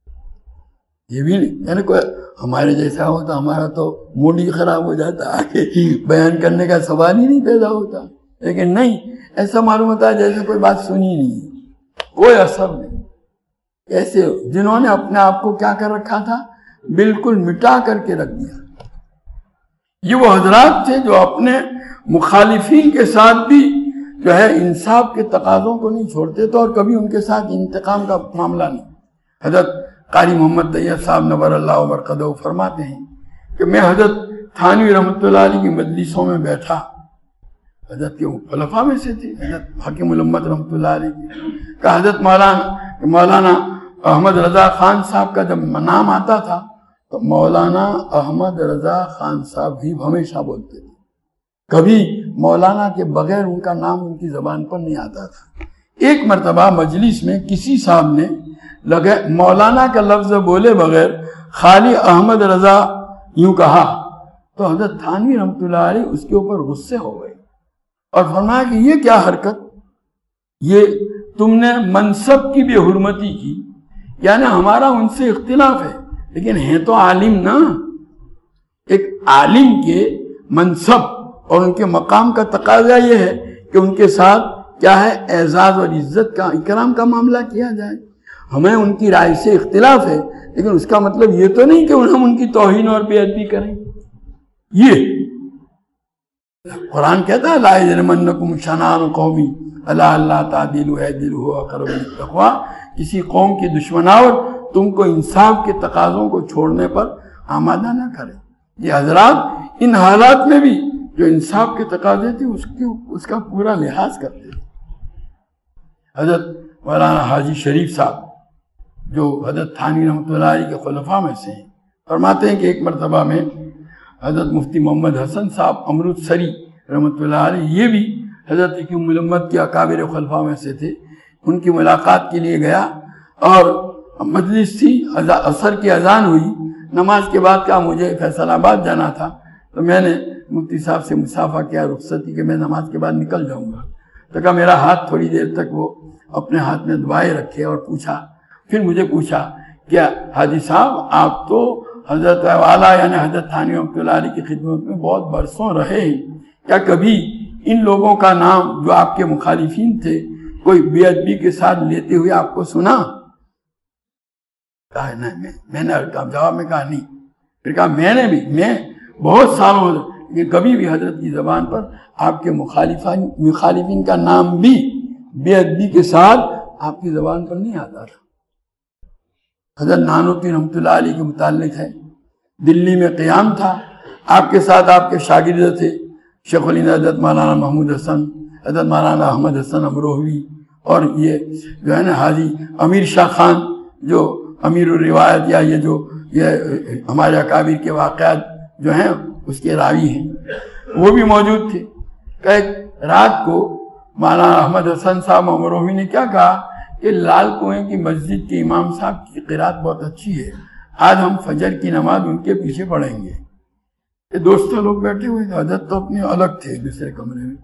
یہ بھی نہیں یعنی کوئی ہمارے جیسا ہو تو ہمارا تو موڈ ہی خراب ہو جاتا، آگے بیان کرنے کا سوال ہی نہیں پیدا ہوتا. لیکن نہیں، ایسا معلوم ہوتا ہے جیسے کوئی بات سنی نہیں، کوئی اثر نہیں. ایسے جنہوں نے اپنے آپ کو کیا کر رکھا تھا، بالکل مٹا کر کے رکھ دیا. یہ وہ حضرات تھے جو اپنے مخالفین کے ساتھ بھی جو ہے انصاف کے تقاضوں کو نہیں چھوڑتے تھے، اور کبھی ان کے ساتھ انتقام کا معاملہ نہیں. حضرت قاری محمد طیب صاحب نور اللہ مرقدہ فرماتے ہیں کہ میں حضرت تھانوی رحمۃ اللہ علیہ کی مجلسوں میں بیٹھا، حضرت کے خلفاء میں سے تھے، حضرت حکیم الامت رحمۃ اللہ علیہ کی، کہ حضرت مولانا مولانا احمد رضا خان صاحب کا جب نام آتا تھا تو مولانا احمد رضا خان صاحب ہی ہمیشہ بولتے تھے، کبھی مولانا کے بغیر ان کا نام ان کی زبان پر نہیں آتا تھا. ایک مرتبہ مجلس میں کسی صاحب نے لگے مولانا کا لفظ بولے بغیر خالی احمد رضا یوں کہا تو حضرت تھانوی رحمۃ اللہ علیہ اس کے اوپر غصے ہو گئے اور فرمایا کہ یہ کیا حرکت، یہ تم نے منصب کی بے حرمتی کی. یعنی ہمارا ان سے اختلاف ہے لیکن ہیں تو عالم نا. ایک عالم کے منصب اور ان کے مقام کا تقاضا یہ ہے کہ ان کے ساتھ کیا ہے، اعزاز اور عزت کا اکرام کا معاملہ کیا جائے. ہمیں ان کی رائے سے اختلاف ہے لیکن اس کا مطلب یہ تو نہیں کہ ہم ان کی توہین اور بے ادبی کریں. یہ قرآن کہتا ہے لا یجرمنکم شنآن قوم علی الا تعدلوا اعدلوا هو اقرب للتقوی، کسی قوم کی دشمناوٹ تم کو انصاف کے تقاضوں کو چھوڑنے پر آمادہ نہ کرے. یہ حضرات ان حالات میں بھی جو انصاف کے تقاضے تھے اس کی اس کا پورا لحاظ کرتے تھے. حضرت مولانا حاجی شریف صاحب جو حضرت تھانوی رحمۃ اللہ علیہ کے خلفاء میں سے ہیں، فرماتے ہیں کہ ایک مرتبہ میں حضرت مفتی محمد حسن صاحب امرتسری رحمۃ اللہ علیہ، یہ بھی حضرت کی ملمت کے اکابر خلفاء میں سے تھے، ان کی ملاقات کے لیے گیا اور مجلس تھی، عصر کی اذان ہوئی، نماز کے بعد کہا مجھے فیصل آباد جانا تھا، تو میں نے مفتی صاحب سے مصافحہ کیا رخصتی کہ میں نماز کے بعد نکل جاؤں گا، تو کہا میرا ہاتھ تھوڑی دیر تک وہ اپنے ہاتھ میں دبائے رکھے اور پوچھا، پھر مجھے پوچھا کیا حاجی صاحب آپ تو حضرت والا یعنی حضرت تھانوی رحمۃ اللہ علیہ کی خدمت میں بہت برسوں رہے ہیں، کیا کبھی ان لوگوں کا نام جو آپ کے مخالفین تھے کوئی بے ادبی کے ساتھ لیتے ہوئے آپ کو سنا؟ کہا نہیں، میں نے جواب میں کہا نہیں، پھر کہا میں نے بھی، میں بہت سالوں لیکن کبھی بھی حضرت کی زبان پر آپ کے مخالفین مخالفین کا نام بھی بے ادبی کے ساتھ آپ کی زبان پر نہیں آتا تھا۔ حضرت نانوتوی رحمۃ اللہ علیہ کے متعلق ہے، دلی میں قیام تھا، آپ کے ساتھ آپ کے شاگرد تھے شیخ الہند حضرت مولانا محمود حسن، حضرت مولانا احمد حسن امروہوی، اور یہ جو ہے نا حاجی امیر شاہ خان جو امیر الروایت یا یہ جو یہ ہمارے اکابر کے واقعات جو ہیں اس کے راوی ہیں، وہ بھی موجود تھے۔ کہ رات کو مولانا احمد حسن صاحب امروہوی نے کیا کہا کہ لال کنویں کی مسجد کے امام صاحب کی قرات بہت اچھی ہے، آج ہم فجر کی نماز ان کے پیچھے پڑھیں گے۔ یہ دوستوں لوگ بیٹھے ہوئے تھے، حضرت تو اپنے الگ تھے دوسرے کمرے میں،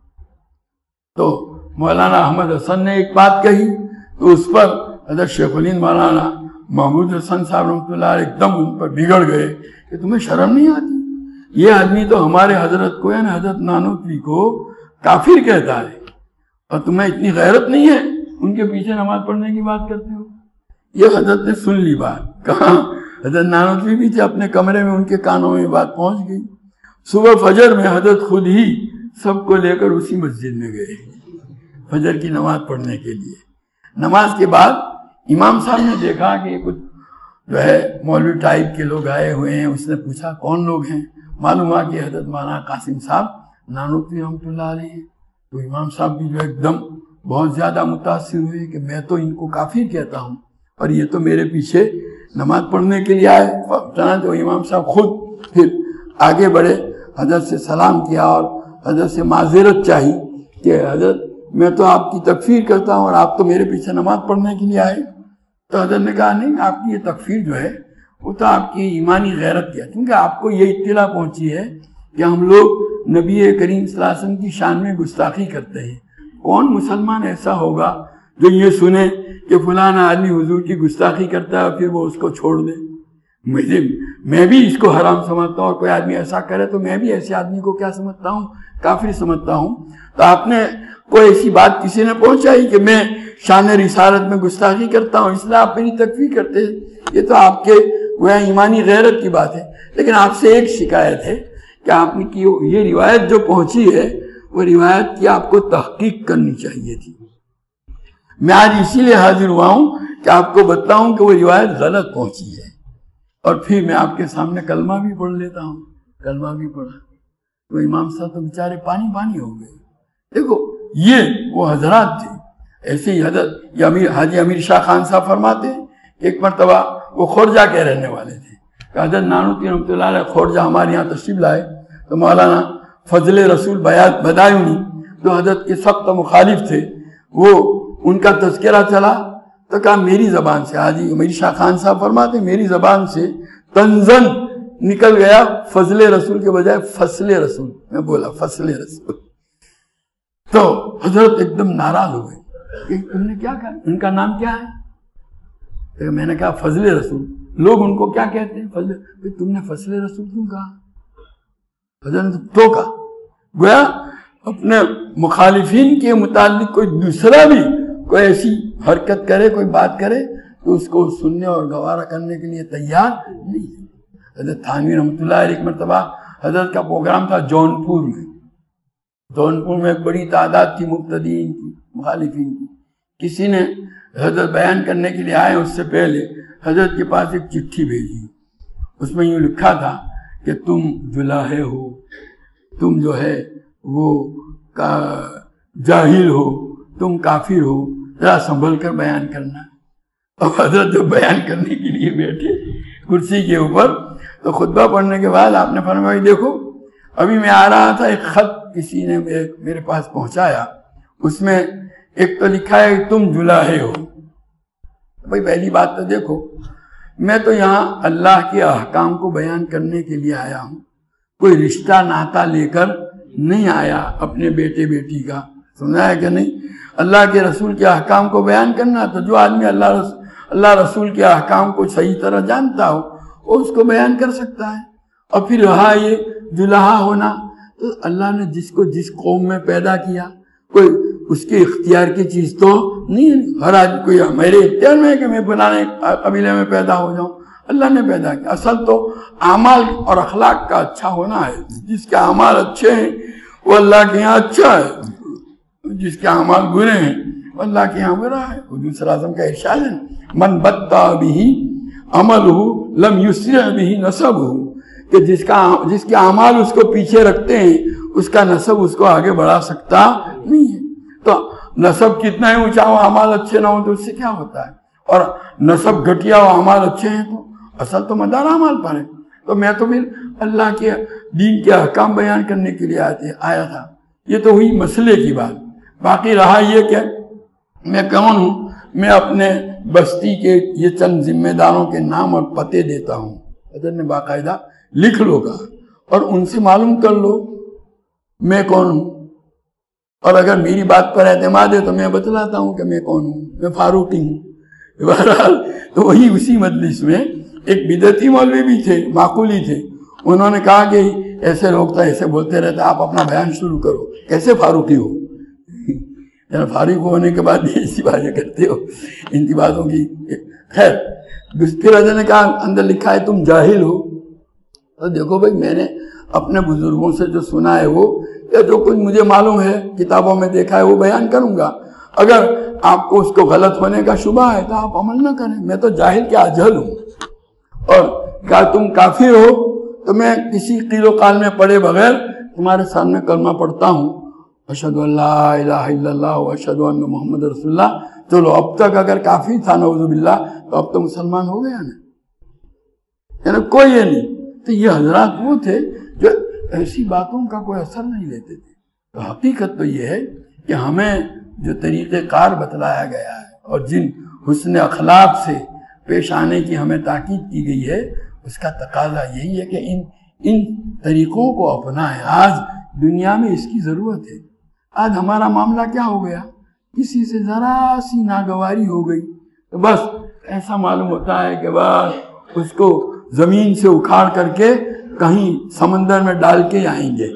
تو مولانا احمد حسن نے ایک بات کہی تو اس پر حضرت شیخ الہند مولانا محمود حسن صاحب رحمۃ اللہ علیہ ایک دم ان پر بگڑ گئے کہ تمہیں شرم نہیں آتی، یہ آدمی تو ہمارے حضرت کو یعنی حضرت نانوتوی کو کافر کہتا ہے اور تمہیں اتنی غیرت نہیں ہے ان کے پیچھے نماز پڑھنے کی بات کرتے ہو۔ یہ حضرت نے سن لی بات، کہاں حضرت نانوتوی بھی تھے اپنے کمرے میں، ان کے کانوں میں بات پہنچ گئی۔ صبح فجر میں حضرت خود ہی سب کو لے کر اسی مسجد میں گئے فجر کی نماز پڑھنے کے لیے۔ نماز کے بعد امام صاحب نے دیکھا کہ کچھ جو ہے مولوی ٹائپ کے لوگ آئے ہوئے ہیں، اس نے پوچھا کون لوگ ہیں، معلوم ہوا کہ حضرت مولانا قاسم صاحب نانوتوی رحمۃ اللہ علیہ ہیں۔ تو امام صاحب بھی جو ایک دم بہت زیادہ متاثر ہوئے کہ میں تو ان کو کافر کہتا ہوں اور یہ تو میرے پیچھے نماز پڑھنے کے لیے آئے۔ چنانچہ امام صاحب خود پھر آگے بڑھے، حضرت سے سلام کیا اور حضرت سے معذرت چاہی کہ حضرت میں تو آپ کی تکفیر کرتا ہوں اور آپ تو میرے پیچھے نماز پڑھنے کے لیے آئے۔ تو حضرت نے کہا نہیں، آپ کی یہ تکفیر جو ہے وہ تو آپ کی ایمانی غیرت کیا، کیونکہ آپ کو یہ اطلاع پہنچی ہے کہ ہم لوگ نبی کریم صلی اللہ علیہ وسلم کی شان میں گستاخی کرتے ہیں۔ کون مسلمان ایسا ہوگا جو یہ سنے کہ فلانا آدمی حضور کی گستاخی کرتا ہے اور پھر وہ اس کو چھوڑ دے؟ مجھے میں بھی اس کو حرام سمجھتا ہوں، اور کوئی آدمی ایسا کرے تو میں بھی ایسے آدمی کو کیا سمجھتا ہوں؟ کافر سمجھتا ہوں۔ تو آپ نے کوئی ایسی بات کسی نے پہنچائی کہ میں شان رسالت میں گستاخی کرتا ہوں اس لیے آپ میری تکفیر کرتے ہیں؟ یہ تو آپ کے وہ ایمانی غیرت کی بات ہے۔ لیکن آپ سے ایک شکایت ہے کہ آپ نے کی یہ روایت جو پہنچی ہے وہ روایت کی آپ کو تحقیق کرنی چاہیے تھی۔ میں آج اسی لیے حاضر ہوا ہوں کہ آپ کو بتاؤں کہ وہ روایت غلط پہنچی ہے، اور پھر میں آپ کے سامنے کلمہ بھی پڑھ لیتا ہوں۔ کلمہ بھی پڑھا تو امام صاحب تو بیچارے پانی پانی ہو گئے۔ دیکھو یہ وہ حضرات تھے، ایسے ہی حضرت یہ امیر حاجی امیر شاہ خان صاحب فرماتے ہیں ایک مرتبہ وہ خورجہ کے رہنے والے تھے کہ حضرت نانوتوی رحمۃ اللہ علیہ خورجہ ہمارے یہاں تشریف لائے تو مولانا فضل رسول بدایونی جو حضرت کے سخت مخالف تھے وہ ان کا تذکرہ چلا تو کہا میری زبان سے، حاجی امیر شاہ خان صاحب فرماتے ہیں میری زبان سے تنزن نکل گیا فضل رسول کے بجائے فصل رسول، میں بولا فصل رسول۔ تو حضرت ایک دم ناراض ہو گئے کہ تم نے کیا کہا، ان کا نام کیا ہے؟ تو میں نے کہا فضل رسول۔ لوگ ان کو کیا کہتے ہیں؟ فضل۔ تم نے فصل رسول کیوں کہا؟ حضرت نے ٹوکا، گویا اپنے مخالفین کے متعلق کوئی دوسرا بھی کوئی ایسی حرکت کرے، کوئی بات کرے تو اس کو سننے اور گوارا کرنے کے لیے تیار نہیں ہے۔ حضرت تھانوی رحمۃ اللہ علیہ ایک مرتبہ حضرت کا پروگرام تھا جونپور میں، جونپور میں ایک بڑی تعداد تھی مبتدئین کی، مخالفین کی۔ کسی نے حضرت بیان کرنے کے لیے آئے، اس سے پہلے حضرت کے پاس ایک چٹھی بھیجی، اس میں یوں لکھا تھا کہ تم جلاہے ہو، تم جو ہے وہ جاہل ہو، تم کافر ہو، ذرا سنبھل کر بیان کرنا۔ اب حضرت جب بیان کرنے کے لیے بیٹھے کرسی کے اوپر تو خطبہ پڑھنے کے بعد آپ نے فرمایا دیکھو ابھی میں آ رہا تھا ایک خط کسی نے میرے پاس پہنچایا، اس میں ایک تو لکھا ہے کہ تم جلاہے ہو۔ بھائی پہلی بات تو دیکھو میں تو یہاں اللہ کے احکام کو بیان کرنے کے لیے آیا ہوں، کوئی رشتہ ناتا لے کر نہیں آیا اپنے بیٹے بیٹی کا، سنا ہے کہ نہیں؟ اللہ کے رسول کے احکام کو بیان کرنا، تو جو آدمی اللہ رسول اللہ رسول کے احکام کو صحیح طرح جانتا ہو وہ اس کو بیان کر سکتا ہے۔ اور پھر رہا یہ جلہا ہونا، تو اللہ نے جس کو جس قوم میں پیدا کیا کوئی اس کے اختیار کی چیز تو نہیں ہے، ہر آدمی کوئی میرے اختیار میں ہے کہ میں بنانے قبیلے میں پیدا ہو جاؤں، اللہ نے پیدا کیا۔ اصل تو اعمال اور اخلاق کا اچھا ہونا ہے، جس کے اعمال اچھے ہیں وہ اللہ کے یہاں اچھا ہے، جس کے اعمال برے ہیں وہ اللہ کے یہاں برا ہے۔ حضور صلی اللہ علیہ وسلم کا ارشاد ہے من بطا بہ عملہ لم یسرع بہ نسبہ، کہ جس کا جس کے اعمال اس کو پیچھے رکھتے ہیں اس کا نسب اس کو آگے بڑھا سکتا نہیں ہے۔ تو نسب کتنا ہی اونچا ہو اعمال اچھے نہ ہو تو اس سے کیا ہوتا ہے، اور نسب گھٹیا ہو اعمال اچھے ہیں تو اصل تو مدار اعمال پر ہے۔ تو میں تو پھر اللہ کے دین کے احکام بیان کرنے کے لیے آتے آیا تھا۔ یہ تو ہوئی مسئلے کی بات۔ باقی رہا یہ کہ میں کون ہوں، میں اپنے بستی کے یہ چند ذمہ داروں کے نام اور پتے دیتا ہوں، حضرت نے باقاعدہ لکھ لو گا اور ان سے معلوم کر لو میں کون ہوں، اور اگر میری بات پر اعتماد ہے تو میں بتلاتا ہوں کہ میں کون ہوں، میں فاروقی ہوں۔ بہرحال تو وہی اسی مجلس میں ایک بدعتی مولوی بھی تھے، معقولی تھے، انہوں نے کہا کہ ایسے لوگ تو ایسے بولتے رہتے، آپ اپنا بیان شروع کرو، کیسے فاروقی ہو؟ فارغ ہونے کے بعد ایسی باتیں کرتے ہو، ان کی باتوں کی خیر۔ پھر حضرت نے کہا اندر لکھا ہے تم جاہل ہو۔ تو دیکھو بھائی میں نے اپنے بزرگوں سے جو سنا ہے وہ یا جو کچھ مجھے معلوم ہے کتابوں میں دیکھا ہے وہ بیان کروں گا، اگر آپ کو اس کو غلط ہونے کا شبہ ہے تو آپ عمل نہ کریں، میں تو جاہل کے اجہل ہوں۔ اور کہا تم کافر ہو تو میں کسی قیل و قال میں پڑے بغیر تمہارے سامنے کلمہ پڑھتا ہوں، اشہد ان لا الہ الا اللہ و اشہد ان محمد رسول اللہ۔ چلو اب تک اگر کافی تھا نعوذ باللہ تو اب تو مسلمان ہو گیا نا، یعنی کوئی یہ نہیں۔ تو یہ حضرات وہ تھے جو ایسی باتوں کا کوئی اثر نہیں لیتے تھے۔ تو حقیقت تو یہ ہے کہ ہمیں جو طریقہ کار بتلایا گیا ہے اور جن حسن اخلاق سے پیش آنے کی ہمیں تاکید کی گئی ہے اس کا تقاضا یہی ہے کہ ان ان طریقوں کو اپنائیں۔ آج دنیا میں اس کی ضرورت ہے۔ آج ہمارا معاملہ کیا ہو گیا، کسی سے ذرا سی ناگواری ہو گئی تو بس ایسا معلوم ہوتا ہے کہ بس اس کو زمین سے اکھاڑ کر کے کہیں سمندر میں ڈال کے آئیں گے۔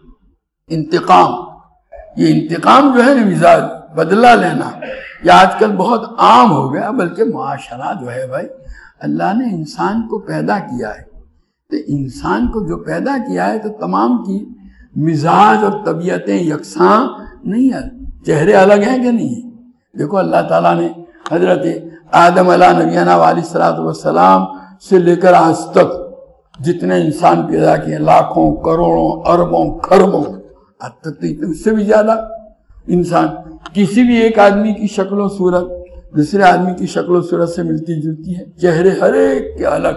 انتقام، یہ انتقام جو ہے نا مزاج بدلہ لینا، یہ آج کل بہت عام ہو گیا۔ بلکہ معاشرہ جو ہے بھائی اللہ نے انسان کو پیدا کیا ہے، تو انسان کو جو پیدا کیا ہے تو تمام کی مزاج اور طبیعتیں یکساں نہیں ہیں، چہرے الگ ہیں کہ نہیں ہیں۔ دیکھو اللہ تعالیٰ نے حضرت آدم علیہ نبینا علیہ الصلوۃ والسلام سے لے کر آج تک جتنے انسان پیدا کیے، لاکھوں کروڑوں اربوں خربوں، آج تک تو اس سے بھی زیادہ انسان، کسی بھی ایک آدمی کی شکل و صورت دوسرے آدمی کی شکل و صورت سے ملتی جلتی ہے، چہرے ہر ایک کے الگ۔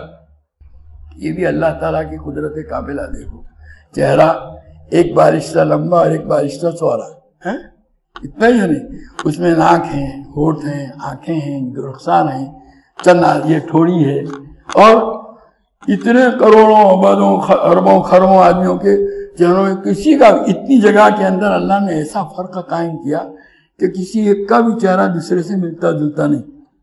یہ بھی اللہ تعالیٰ کی قدرت قابلہ۔ دیکھو چہرہ ایک بارشتہ لمبا اور ایک بارشتہ چوڑا ہے، اتنا ہی ہے نہیں، اس میں ناک ہیں، ہونٹ ہیں، آنکھیں ہیں، رخسار ہیں، چند یہ ٹھوڑی ہے، اور اتنے کروڑوں ابدوں اربوں خربوں آدمیوں کے چہروں میں کسی کا اتنی جگہ کے اندر اللہ نے ایسا فرق قائم کیا کہ کسی ایک کا بھی چہرہ دوسرے سے ملتا جلتا نہیں،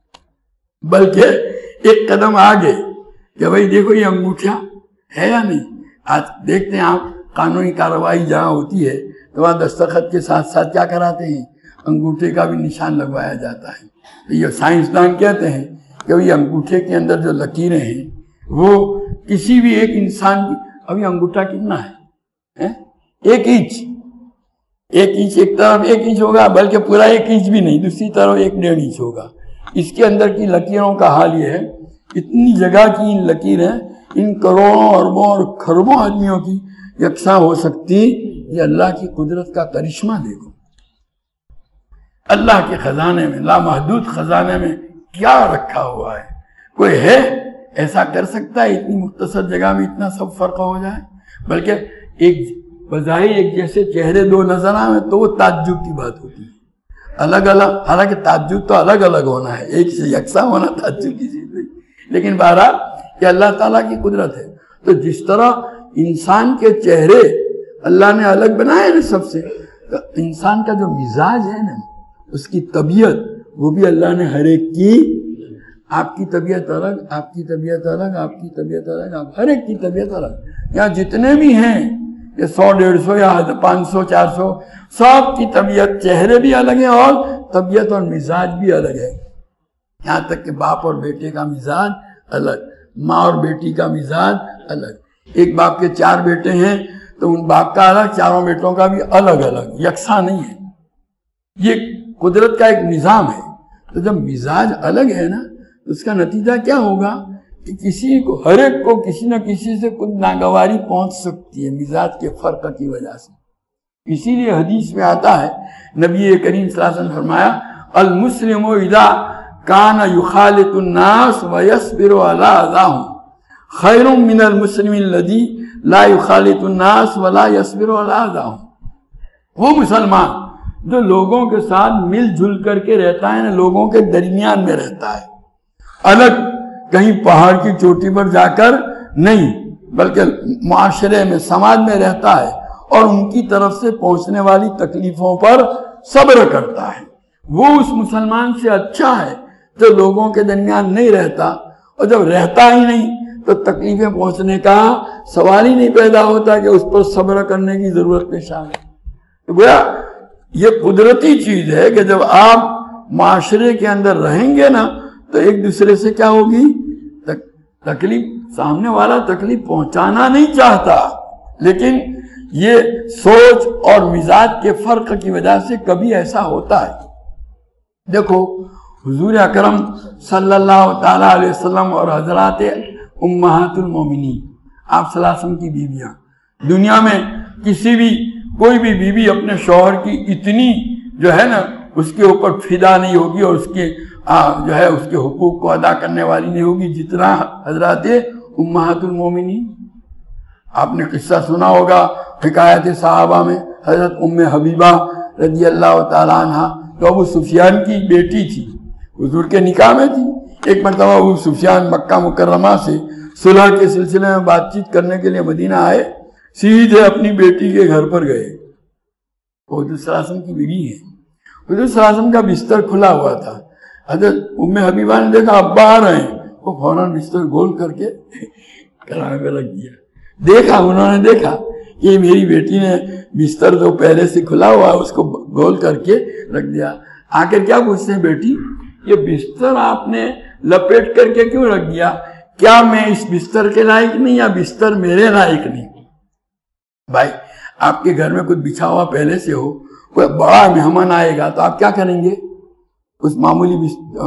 بلکہ ایک قدم آگے کہ بھائی دیکھو یہ انگوٹھا ہے یا نہیں۔ آج دیکھتے ہیں آپ قانونی کارروائی جہاں ہوتی ہے تو وہاں دستخط کے ساتھ ساتھ کیا کراتے ہیں، انگوٹھے کا بھی نشان لگوایا جاتا ہے۔ یہ سائنسدان کہتے ہیں کہ یہ انگوٹھے کے اندر جو لکیریں ہیں وہ کسی بھی ایک انسان کی، ابھی انگوٹھا کتنا ہے، ایک انچ، ایک انچ ایک طرف ایک انچ ہوگا، بلکہ پورا ایک انچ بھی نہیں، دوسری طرف ایک ڈیڑھ انچ ہوگا۔ اس کے اندر کی لکیروں کا حال یہ ہے، اتنی جگہ کی ان لکیریں ان کروڑوں اربوں اور خربوں آدمیوں کی یکساں ہو سکتی، یہ اللہ کی قدرت کا کرشمہ۔ دیکھو اللہ کے خزانے میں، لامحدود خزانے میں کیا رکھا ہوا ہے؟ کوئی ہے ایسا کر سکتا ہے اتنی مختصر جگہ میں اتنا سب فرق ہو جائے؟ بلکہ ایک بظاہر ایک جیسے چہرے دو نظر آئے تو وہ تعجب کی بات ہوتی ہے، الگ الگ، حالانکہ تعجب تو الگ الگ ہونا ہے، ایک سے یکساں ہونا تعجب کی چیز نہیں، لیکن بہرحال یہ اللہ تعالیٰ کی قدرت ہے۔ تو جس طرح انسان کے چہرے اللہ نے الگ بنائے نا سب سے، تو انسان کا جو مزاج ہے نا، اس کی طبیعت، وہ بھی اللہ نے ہر ایک کی، آپ کی طبیعت الگ، آپ کی طبیعت الگ، آپ کی طبیعت الگ، آپ ہر ایک کی طبیعت الگ، یہاں جتنے بھی ہیں یہ سو ڈیڑھ سو یا پانچ سو چار سو، سب کی طبیعت، چہرے بھی الگ ہیں اور طبیعت اور مزاج بھی الگ ہے، یہاں تک کہ باپ اور بیٹے کا مزاج الگ، ماں اور بیٹی کا مزاج الگ، ایک باپ کے چار بیٹے ہیں تو ان باپ کا الگ، چاروں بیٹوں کا بھی الگ الگ، یکساں نہیں ہے، یہ قدرت کا ایک نظام ہے۔ تو جب مزاج الگ ہے نا تو اس کا نتیجہ کیا ہوگا کہ کسی کو، ہر ایک کو کسی نہ کسی سے کچھ ناگواری پہنچ سکتی ہے مزاج کے فرق کی وجہ سے۔ اسی لیے حدیث میں آتا ہے، نبی کریم صلی اللہ علیہ وسلم فرمایا المسلم اذا کان یخالط الناس ویصبر علی اذاہم خیر من المسلم الذی لا یخالط الناس ولا یصبر علی اذاہم۔ وہ مسلمان جو لوگوں کے ساتھ مل جل کر کے رہتا ہے نا، لوگوں کے درمیان میں رہتا ہے، الگ کہیں پہاڑ کی چوٹی پر جا کر نہیں، بلکہ معاشرے میں، سماج میں رہتا ہے اور ان کی طرف سے پہنچنے والی تکلیفوں پر صبر کرتا ہے، وہ اس مسلمان سے اچھا ہے جو لوگوں کے درمیان نہیں رہتا، اور جب رہتا ہی نہیں تو تکلیفیں پہنچنے کا سوال ہی نہیں پیدا ہوتا کہ اس پر صبر کرنے کی ضرورت پیش آئے۔ تو گویا یہ قدرتی چیز ہے کہ جب آپ معاشرے کے اندر رہیں گے نا تو ایک دوسرے سے کیا ہوگی، تکلیف، سامنے والا تکلیف پہنچانا نہیں چاہتا، لیکن یہ سوچ اور مزاج کے فرق کی وجہ سے کبھی ایسا ہوتا ہے۔ دیکھو حضور اکرم صلی اللہ تعالیٰ علیہ وسلم اور حضرات امہات المومنین، آپ صلی اللہ علیہ وسلم کی بیویاں، دنیا میں کسی بھی کوئی بھی بیوی اپنے شوہر کی اتنی جو ہے نا اس کے اوپر فدا نہیں ہوگی اور اس کے جو ہے اس کے حقوق کو ادا کرنے والی نہیں ہوگی جتنا حضرات امہات المومنین۔ آپ نے قصہ سنا ہوگا حکایت صحابہ میں، حضرت ام حبیبہ رضی اللہ تعالیٰ عنہ تو ابو سفیان کی بیٹی تھی، حضور کے نکاح میں تھی۔ ایک مرتبہ ابو سفیان مکہ مکرمہ سے صلح کے سلسلے میں بات چیت کرنے کے لیے مدینہ آئے، سیدھے اپنی بیٹی کے گھر پر گئے، وہ حضور صلی اللہ علیہ وسلم کی بیوی ہے۔ حضور صلی اللہ علیہ وسلم کا بستر کھلا ہوا تھا، حضرت ام حبیبہ نے دیکھا ابا آ رہے ہیں، وہ فوراً بستر گول کر کے کرائے پہ رکھ دیا۔ دیکھا، انہوں نے دیکھا کہ میری بیٹی نے بستر جو پہلے سے کھلا ہوا اس کو گول کر کے رکھ دیا۔ آ کر کیا پوچھتے ہیں، بیٹی یہ بستر آپ نے لپیٹ کر کے کیوں رکھ دیا؟ کیا میں اس بستر کے لائق نہیں یا بستر میرے لائق نہیں؟ بھائی آپ کے گھر میں کچھ بچھا ہوا پہلے سے ہو، کوئی بڑا مہمان آئے گا تو آپ کیا کریں گے؟ اس معمولی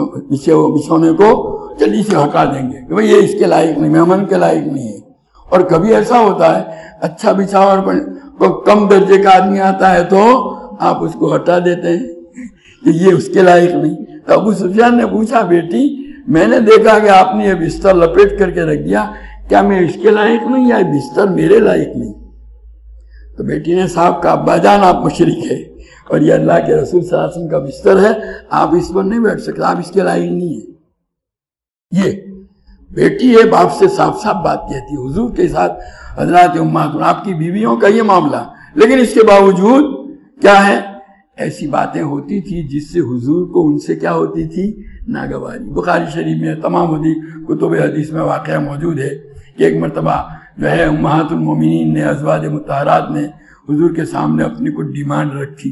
بچھونے کو جلدی سے ہٹا دیں گے کہ بھئی یہ اس کے لائق نہیں، مہمان کے لائق نہیں ہے۔ اور کبھی ایسا ہوتا ہے اچھا بچھاوا کوئی کم درجے کا آدمی آتا ہے تو آپ اس کو ہٹا دیتے ہیں کہ یہ اس کے لائق نہیں۔ تو ابو سفیان نے پوچھا، بیٹی میں نے دیکھا کہ آپ نے یہ بستر لپیٹ کر کے رکھ دیا، کیا میں اس کے لائق نہیں یا بستر میرے لائق نہیں؟ تو بیٹی نے صاحب کا ابا جان آپ مشرک ہے اور یہ اللہ کے رسول صلی اللہ علیہ وسلم کا بستر ہے، آپ اس پر نہیں بیٹھ سکتے، آپ اس کے لائق نہیں ہیں۔ یہ بیٹی ہے، باپ سے صاف صاف بات کہتی ہے۔ حضور کے ساتھ حضرات امہات آپ کی بیویوں کا یہ معاملہ، لیکن اس کے باوجود کیا ہے، ایسی باتیں ہوتی تھی جس سے حضور کو ان سے کیا ہوتی تھی، ناگواری۔ بخاری شریف میں تمام حدیث کتب حدیث میں واقعہ موجود ہے کہ ایک مرتبہ جو ہے امہات المومنین نے، ازواج مطہرات نے حضور کے سامنے اپنی کوئی ڈیمانڈ رکھی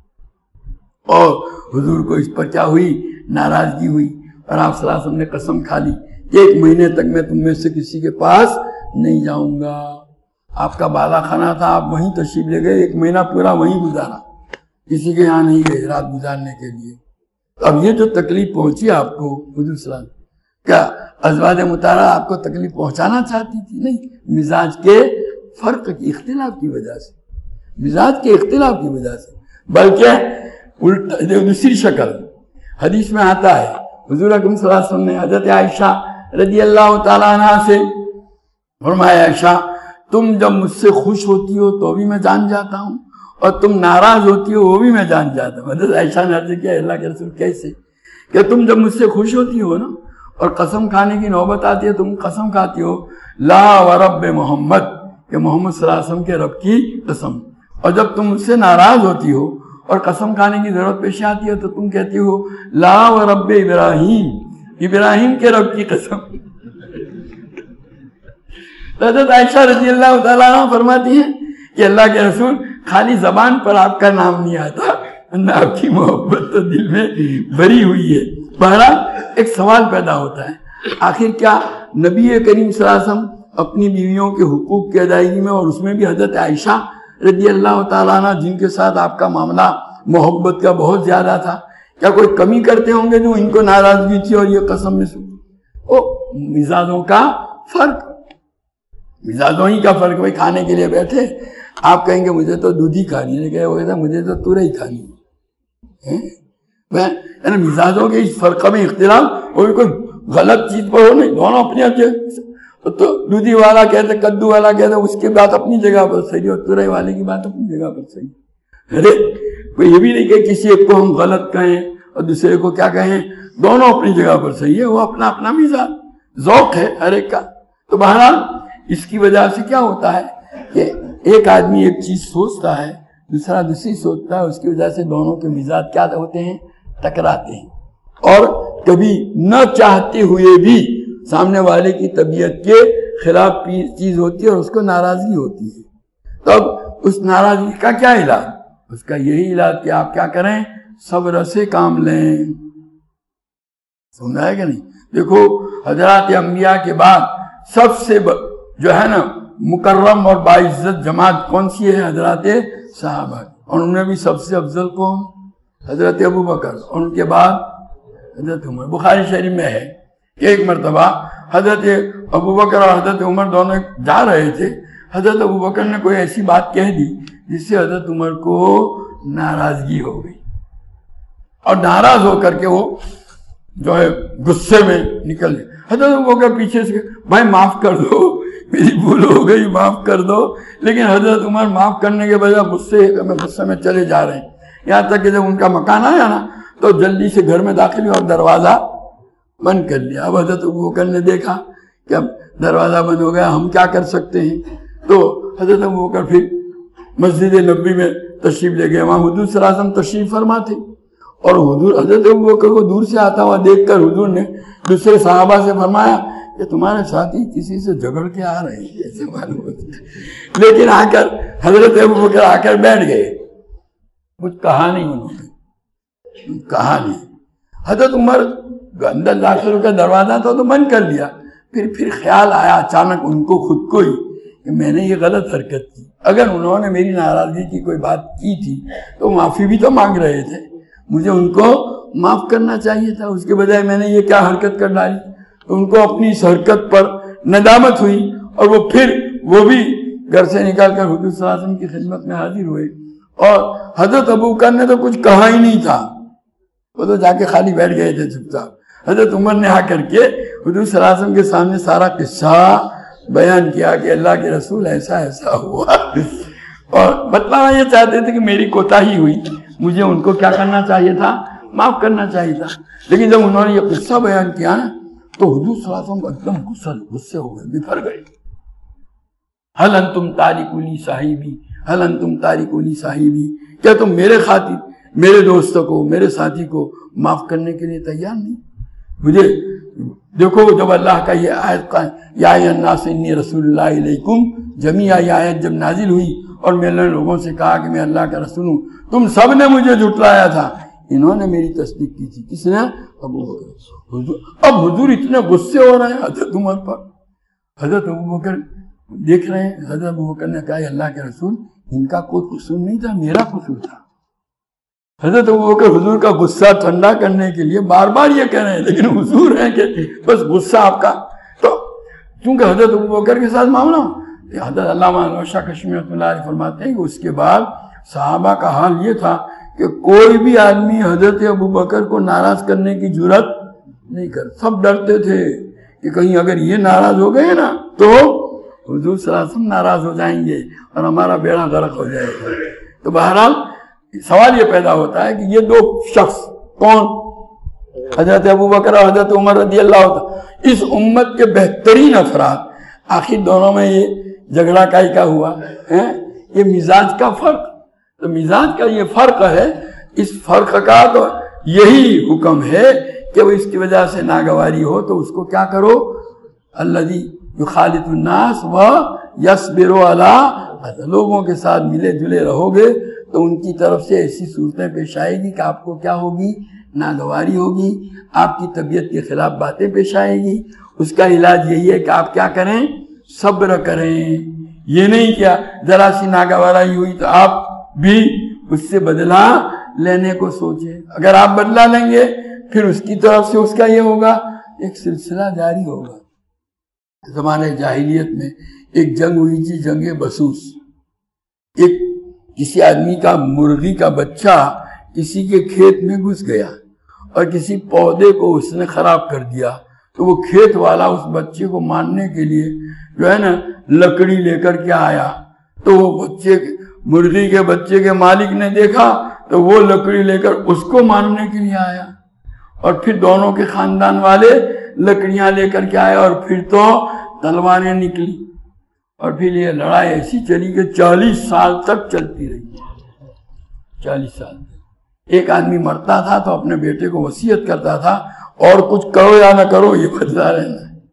اور حضور کو اس پر کیا ہوئی، ناراضگی ہوئی، اور آپ صلی اللہ علیہ وسلم نے قسم کھا لی کہ ایک مہینے تک میں تم میں سے کسی کے پاس نہیں جاؤں گا۔ آپ کا بالا خانہ تھا، آپ وہیں تشریف لے گئے، ایک مہینہ پورا وہیں گزارا، کسی کے یہاں نہیں گئے رات گزارنے کے لیے۔ اب یہ جو تکلیف پہنچی آپ کو، حضور صلی اللہ علیہ وسلم کیا ازواج مطہرہ آپ کو تکلیف پہنچانا چاہتی تھی؟ نہیں، مزاج کے فرق کی، اختلاف کی وجہ سے، مزاج کے اختلاف کی وجہ سے۔ بلکہ الٹا دوسری شکل حدیث میں آتا ہے، حضور اکرم صلی اللہ علیہ وسلم نے حضرت عائشہ رضی اللہ تعالیٰ عنہ سے فرمایا عائشہ تم جب مجھ سے خوش ہوتی ہو تو بھی میں جان جاتا ہوں اور تم ناراض ہوتی ہو وہ بھی میں جان جاتا ہوں. حضرت عائشہ نے عرض کیا اللہ کے رسول کیسے؟ کہ تم جب مجھ سے خوش ہوتی ہو نا اور قسم کھانے کی نوبت آتی ہے تم قسم کھاتی ہو لا ورب محمد کہ محمد صلی اللہ علیہ وسلم کے رب کی قسم, اور جب تم مجھ سے ناراض ہوتی ہو اور قسم کھانے کی ضرورت پیش آتی ہے تو تم کہتی ہو لا ورب ابراہیم ابراہیم کے رب کی قسم. حضرت عائشہ رضی اللہ تعالیٰ عنہ فرماتی ہیں کہ اللہ کے رسول خالی زبان پر آپ کا نام نہیں آتا ورنہ آپ کی محبت تو دل میں بھری ہوئی ہے. بہرحال ایک سوال پیدا ہوتا ہے آخر کیا نبی کریم صلی اللہ علیہ وسلم اپنی بیویوں کے حقوق کی ادائیگی میں اور اس میں بھی حضرت عائشہ رضی اللہ تعالیٰ عنہ جن کے ساتھ آپ کا معاملہ محبت کا بہت زیادہ تھا کیا کوئی کمی کرتے ہوں گے جو ان کو ناراضگی تھی اور یہ قسم میں سن او مزاجوں کا فرق مزاجوں ہی کا فرق. بھائی کھانے کے لیے بیٹھے آپ کہیں گے مجھے تو دودھ ہی کھانی ہے وہ کہتا مجھے تو تورئی کھانی ہے. یعنی مزاجوں کے اس فرق میں اختلاف وہ بھی کوئی غلط چیز پر ہو نہیں دونوں اپنی اپنی تو دودھی والا کہتے کدو والا کہتے اس کی بات اپنی جگہ پر صحیح اور تورئی والے کی بات اپنی جگہ پر صحیح. ارے کوئی یہ بھی نہیں کہ کسی ایک کو ہم غلط کہیں اور دوسرے کو کیا کہیں دونوں اپنی جگہ پر صحیح ہے وہ اپنا اپنا مزاج ذوق ہے ہر ایک کا. تو بہرحال اس کی وجہ سے کیا ہوتا ہے کہ ایک آدمی ایک چیز سوچتا ہے دوسرا دوسری سوچتا ہے اس کی وجہ سے دونوں کے مزاج کیا ہوتے ہیں ٹکراتے ہیں اور کبھی نہ چاہتے ہوئے بھی سامنے والے کی طبیعت کے خلاف چیز ہوتی ہے اور اس کو ناراضگی ہوتی ہے. تب اس ناراضگی کا کیا علاج؟ اس کا یہی علاج کہ آپ کیا کریں صبر سے کام لیں. سمجھا ہے کہ نہیں؟ دیکھو حضرات انبیاء کے بعد سب سے جو ہے نا مکرم اور باعزت جماعت کون سی ہے؟ حضرات صحابہ. اور ان میں بھی سب سے افضل کون؟ حضرت ابو بکر اور ان کے بعد حضرت عمر. بخاری شریف میں ہے کہ ایک مرتبہ حضرت ابو بکر اور حضرت عمر دونوں جا رہے تھے. حضرت ابو بکر نے کوئی ایسی بات کہہ دی جس سے حضرت عمر کو ناراضگی ہو گئی اور ناراض ہو کر کے وہ جو ہے غصے میں نکل گئے. حضرت ابو بکر پیچھے سے بھائی معاف کر دو میری بھول ہو گئی معاف کر دو. لیکن حضرت عمر معاف کرنے کے بجائے غصے میں غصے میں چلے جا رہے ہیں. یہاں تک کہ جب ان کا مکان آیا نا تو جلدی سے گھر میں داخل ہوئے اور دروازہ بند کر لیا. اب حضرت ابو بکر نے دیکھا کہ اب دروازہ بند ہو گیا ہم کیا کر سکتے ہیں. تو حضرت ابو بکر پھر مسجد نبوی میں تشریف لے گئے. وہاں حضور صلی اللہ علیہ وسلم تشریف فرما تھے اور حضور حضرت ابو بکر کو دور سے آتا ہوا دیکھ کر حضور نے دوسرے صحابہ سے فرمایا کہ تمہارے ساتھی کسی سے جھگڑ کے آ رہے ہیں ایسے معلوم ہوتا ہے. لیکن آ کر حضرت ابو بکر آ کر بیٹھ گئے. کچھ کہا نہیں انہوں نے کہا نہیں. حضرت عمر اندر داخل ہو کر دروازہ تو تو بند کر لیا. پھر پھر خیال آیا اچانک ان کو خود کو ہی کہ میں نے یہ غلط حرکت کی. اگر انہوں نے میری ناراضگی کی کوئی بات کی تھی تو معافی بھی تو مانگ رہے تھے. مجھے ان کو معاف کرنا چاہیے تھا. اس کے بجائے میں نے یہ کیا حرکت کر ڈالی. ان کو اپنی اس حرکت پر ندامت ہوئی اور وہ پھر وہ بھی گھر سے نکال کر حضور صلی اللہ علیہ وسلم کی خدمت میں حاضر ہوئے. اور حضرت ابو بکر نے تو کچھ کہا ہی نہیں تھا وہ تو جا کے خالی بیٹھ گئے تھے چپ چاپ. حضرت عمر نے آ کر کے حضور صلی اللہ علیہ وسلم کے سامنے سارا قصہ بیان کیا کہ اللہ کے رسول ایسا ایسا ہوا اور بتلانا یہ چاہتے تھے کہ میری کوتاہی ہوئی مجھے ان کو کیا کرنا چاہیے تھا معاف کرنا چاہیے تھا. لیکن جب انہوں نے یہ قصہ بیان کیا نا تو حضور صلی اللہ علیہ وسلم ایک دم غصہ غصے ہو گئے بفر گئے. حل انتم تارکو لی صاحبی حل انتم تارکو لی صاحبی کیا تم میرے خاطر میرے دوستوں کو میرے ساتھی کو معاف کرنے کے لیے تیار نہیں. مجھے دیکھو جب اللہ کا یہ آیت کا یا ایھا الناس انی رسول اللہ علیکم جمیعا یہ آیت جب نازل ہوئی اور میں نے لوگوں سے کہا کہ میں اللہ کا رسول ہوں تم سب نے مجھے جھٹلایا تھا. انہوں نے میری تصدیق کی تھی. کس نے؟ ابو بکر. حضور اب حضور اتنے غصے ہو رہے ہیں حضرت عمر پر. حضرت ابو بکر دیکھ رہے ہیں. حضرت ابو بکر نے کہا اللہ کے رسول ان کا کوئی قصور نہیں تھا میرا قصور تھا. حضرت ابو بکر حضور کا غصہ ٹھنڈا کرنے کے لیے بار بار یہ کہہ رہے ہیں لیکن حضور ہیں کہ بس غصہ آپ کا. تو چونکہ حضرت ابو بکر کے ساتھ معاملہ حضرت علامہ شاہ کشمیری رحمۃ اللہ علیہ فرماتے ہیں کہ اس کے بعد صحابہ کا حال یہ تھا کہ کوئی بھی آدمی حضرت ابو بکر کو ناراض کرنے کی جرات نہیں کر, سب ڈرتے تھے کہ کہیں اگر یہ ناراض ہو گئے نا تو حضور صلی اللہ علیہ وسلم ناراض ہو جائیں گے اور ہمارا بیڑا غرق ہو جائے گا. تو بہرحال سوال یہ پیدا ہوتا ہے کہ یہ دو شخص کون, حضرت ابوبکر اور حضرت عمر رضی اللہ عنہ, اس امت کے بہترین افراد, آخر دونوں میں یہ جھگڑا کائی کا ہوا ہے, یہ مزاج کا فرق. تو مزاج کا یہ فرق ہے, اس فرق کا تو یہی حکم ہے کہ وہ اس کی وجہ سے ناگواری ہو تو اس کو کیا کرو, الذی یخالط الناس و یصبر علی, لوگوں کے ساتھ ملے جلے رہو گے تو ان کی طرف سے ایسی صورتیں پیش آئے گی کہ آپ کو کیا ہوگی, ناگواری ہوگی, آپ کی طبیعت کے خلاف باتیں پیش آئے گی. اس کا علاج یہی ہے کہ آپ کیا کریں, صبر کریں. یہ نہیں کیا ذرا سی ناگواری ہوئی تو آپ بھی اس سے بدلہ لینے کو سوچیں. اگر آپ بدلہ لیں گے پھر اس کی طرف سے اس کا یہ ہوگا, ایک سلسلہ جاری ہوگا. زمانے جاہلیت میں ایک جنگ ہوئی تھی, جنگ بسوس. ایک کسی آدمی کا مرغی کا بچہ کسی کے کھیت میں گھس گیا اور کسی پودے کو اس نے خراب کر دیا. تو وہ کھیت والا اس بچے کو مارنے کے لیے جو ہے نا لکڑی لے کر کے آیا. تو وہ بچے مرغی کے بچے کے مالک نے دیکھا تو وہ لکڑی لے کر اس کو مارنے کے لیے آیا, اور پھر دونوں کے خاندان والے لکڑیاں لے کر کے آئے, اور پھر تو تلواریں نکلی, اور پھر یہ لڑائی ایسی چلی کہ چالیس سال تک چلتی رہی. چالیس سال ایک آدمی مرتا تھا تو اپنے بیٹے کو وصیت کرتا تھا, اور کچھ کرو یا نہ کرو یہ بدلا رہنا ہے.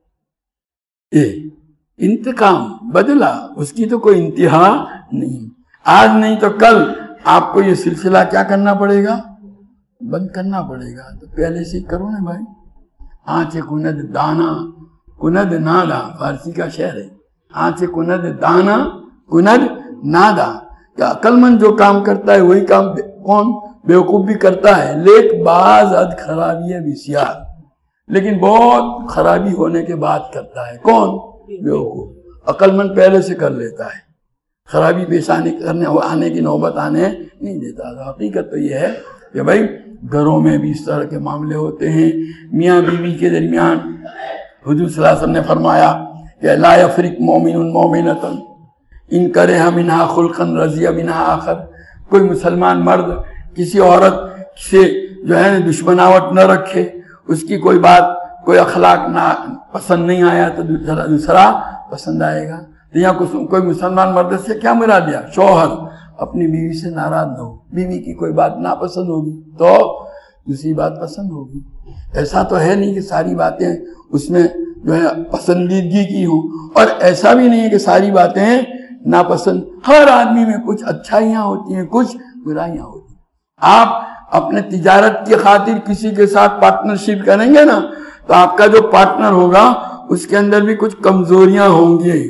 یہ انتقام بدلا, اس کی تو کوئی انتہا نہیں. آج نہیں تو کل آپ کو یہ سلسلہ کیا کرنا پڑے گا, بند کرنا پڑے گا. تو پہلے سے کرو نا بھائی. آنچے کند دانا کند نادا, فارسی کا شعر ہے. آنچے کند دانا کند نادا, کہ عقل مند جو کام کرتا ہے وہی کام کون بیوقوف بھی کرتا ہے. لیک بعض اد خرابی ہے بسیار, لیکن بہت خرابی ہونے کے بعد کرتا ہے کون, بیوقوف. عقل مند پہلے سے کر لیتا ہے, خرابی پیش آنے کرنے آنے کی نوبت آنے نہیں دیتا. حقیقت تو یہ ہے کہ بھائی گھروں میں بھی اس طرح کے معاملے ہوتے ہیں. میاں بیوی کے درمیان حضور صلی اللہ علیہ وسلم نے فرمایا کہ لا یفرق مومن مومنۃ ان کرہ منہا خلقا رضی منہا آخر. کوئی مسلمان مرد کسی عورت سے جو ہے دشمناوٹ نہ رکھے, اس کی کوئی بات کوئی اخلاق نہ پسند نہیں آیا تو دوسرا دوسرا پسند آئے گا. تو یہاں کوئی مسلمان مرد سے کیا مراد دیا, شوہر اپنی بیوی سے ناراض نہ ہو, بیوی کی کوئی بات ناپسند ہوگی تو دوسری بات پسند ہوگی. ایسا تو ہے نہیں کہ ساری باتیں اس میں جو ہے پسندیدگی کی ہوں, اور ایسا بھی نہیں ہے کہ ساری باتیں ناپسند. ہر آدمی میں کچھ اچھائیاں ہوتی ہیں, کچھ برائیاں ہوتی ہیں. آپ اپنے تجارت کی خاطر کسی کے ساتھ پارٹنرشپ کریں گے نا تو آپ کا جو پارٹنر ہوگا اس کے اندر بھی کچھ کمزوریاں ہوں گی,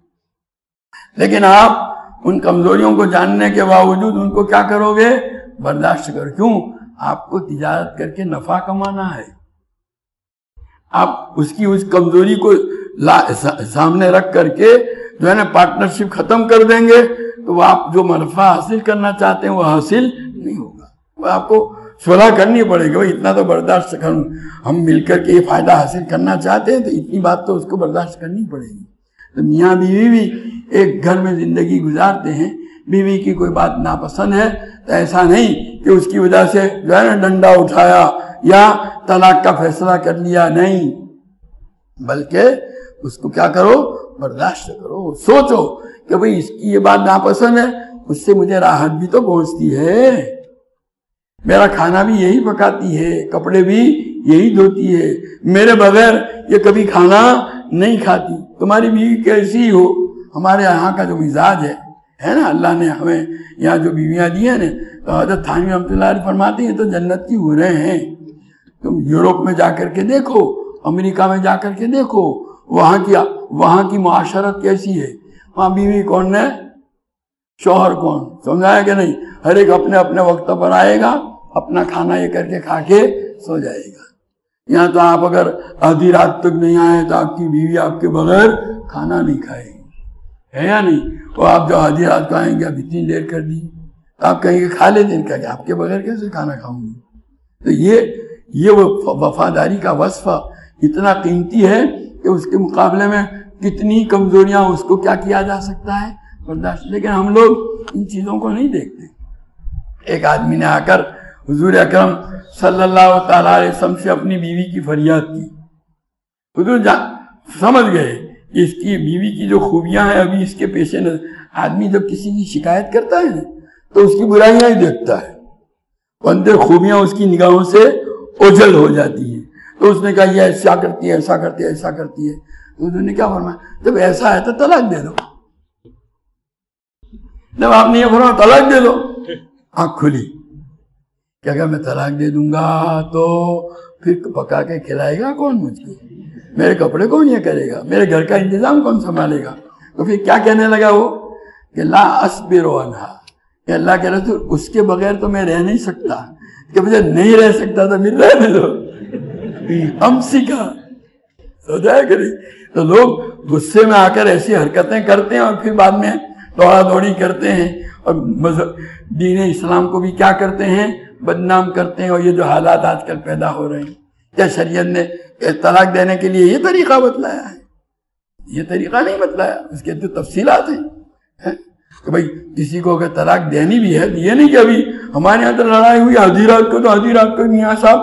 لیکن آپ ان کمزوریوں کو جاننے کے باوجود ان کو کیا کرو گے, برداشت کر. کیوں, آپ کو تجارت کر کے نفع کمانا ہے. آپ اس کی اس کمزوری کو سامنے رکھ کر کے جو ہے نا پارٹنرشپ ختم کر دیں گے تو وہ آپ جو منافع حاصل کرنا چاہتے ہیں وہ حاصل نہیں ہوگا. وہ آپ کو صلح کرنی پڑے گی, اتنا تو برداشت کروں, ہم مل کر کے یہ فائدہ حاصل کرنا چاہتے ہیں تو اتنی بات تو اس کو برداشت کرنی پڑے گی. تو میاں بیوی بھی ایک گھر میں زندگی گزارتے ہیں, بیوی کی کوئی بات ناپسند ہے تو ایسا نہیں کہ اس کی وجہ سے جو ہے نا ڈنڈا اٹھایا یا طلاق کا فیصلہ کر لیا, نہیں, بلکہ اس کو کیا کرو, برداشت کرو. سوچو کہ بھئی اس کی یہ بات ناپسند ہے, اس سے مجھے راحت بھی تو پہنچتی ہے, میرا کھانا بھی یہی پکاتی ہے, کپڑے بھی یہی دھوتی ہے, میرے بغیر یہ کبھی کھانا نہیں کھاتی. تمہاری بیوی کیسی ہو, ہمارے یہاں کا جو مزاج ہے ہے نا, اللہ نے ہمیں یہاں جو بیویاں دی ہیں نا, تو حضرت تھانوی رحمۃ اللہ علیہ فرماتے ہیں تو جنت کی حوریں ہیں. تم یورپ میں جا کر کے دیکھو, امریکہ میں جا کر کے دیکھو, وہاں کی وہاں کی معاشرت کیسی ہے. وہاں بیوی کون ہے, شوہر کون, سمجھایا کہ نہیں. ہر ایک اپنے اپنے وقت پر آئے گا, اپنا کھانا یہ کر کے کھا کے سو جائے گا. یہاں تو آپ اگر آدھی رات تک نہیں آئے تو آپ کی بیوی آپ کے بغیر کھانا نہیں کھائے گی, ہے یا نہیں. وہ آپ جو آدھی رات کو آئیں گے, اب اتنی دیر کر دی, آپ کہیں گے کھا لیتے ہیں, کہ آپ کے بغیر کیسے کھانا کھاؤں گی. تو یہ یہ وہ وفاداری کا وصف اتنا قیمتی ہے کہ اس کے مقابلے میں کتنی کمزوریاں اس کو کیا کیا جا سکتا ہے برداشت. لیکن ہم لوگ ان چیزوں کو نہیں دیکھتے. ایک آدمی نے آ کر حضور اکرم صلی اللہ تعالیٰ علیہ وسلم سے اپنی بیوی کی فریاد کی. حضور سمجھ گئے کہ اس کی بیوی کی جو خوبیاں ہیں ابھی اس کے پیش نظر. آدمی جب کسی کی شکایت کرتا ہے تو اس کی برائیاں ہی دیکھتا ہے، اندر خوبیاں اس کی نگاہوں سے اوجھل ہو جاتی ہیں. تو اس نے کہا یہ ایسا کرتی ہے ایسا کرتی ہے ایسا کرتی ہے. تو حضور نے کیا فرمایا؟ جب ایسا ہے تو طلاق دے دو. جب آپ نے یہ فرمایا طلاق دے دو، آنکھ کھلی کہ اگر میں طلاق دے دوں گا تو پھر پکا کے کھلائے گا کون مجھ کو، میرے کپڑے کون یہ کرے گا، میرے گھر کا انتظام کون سنبھالے گا. تو پھر کیا کہنے لگا وہ کہ لا اصبر عنہا، کہ اللہ کے رسول اس کے بغیر تو میں رہ نہیں سکتا، کہ مجھے نہیں رہ سکتا تو پھر رہنے دو. ہم سیکھا سوچا کریں. تو لوگ غصے میں آ کر ایسی حرکتیں کرتے ہیں اور پھر بعد میں دوڑا دوڑی کرتے ہیں اور مذہب دین اسلام کو بھی کیا کرتے ہیں بدنام کرتے ہیں. اور یہ جو حالات آج کل پیدا ہو رہے ہیں، کیا شریعت نے طلاق دینے کے لیے یہ طریقہ بتلایا ہے؟ یہ طریقہ نہیں بتلایا. اس کے جو تفصیلات ہیں کہ بھائی کسی کو اگر طلاق دینی بھی ہے، یہ نہیں کہ ابھی ہمارے یہاں تو لڑائی ہوئی آدھی رات کو، تو آدھی رات کو میاں صاحب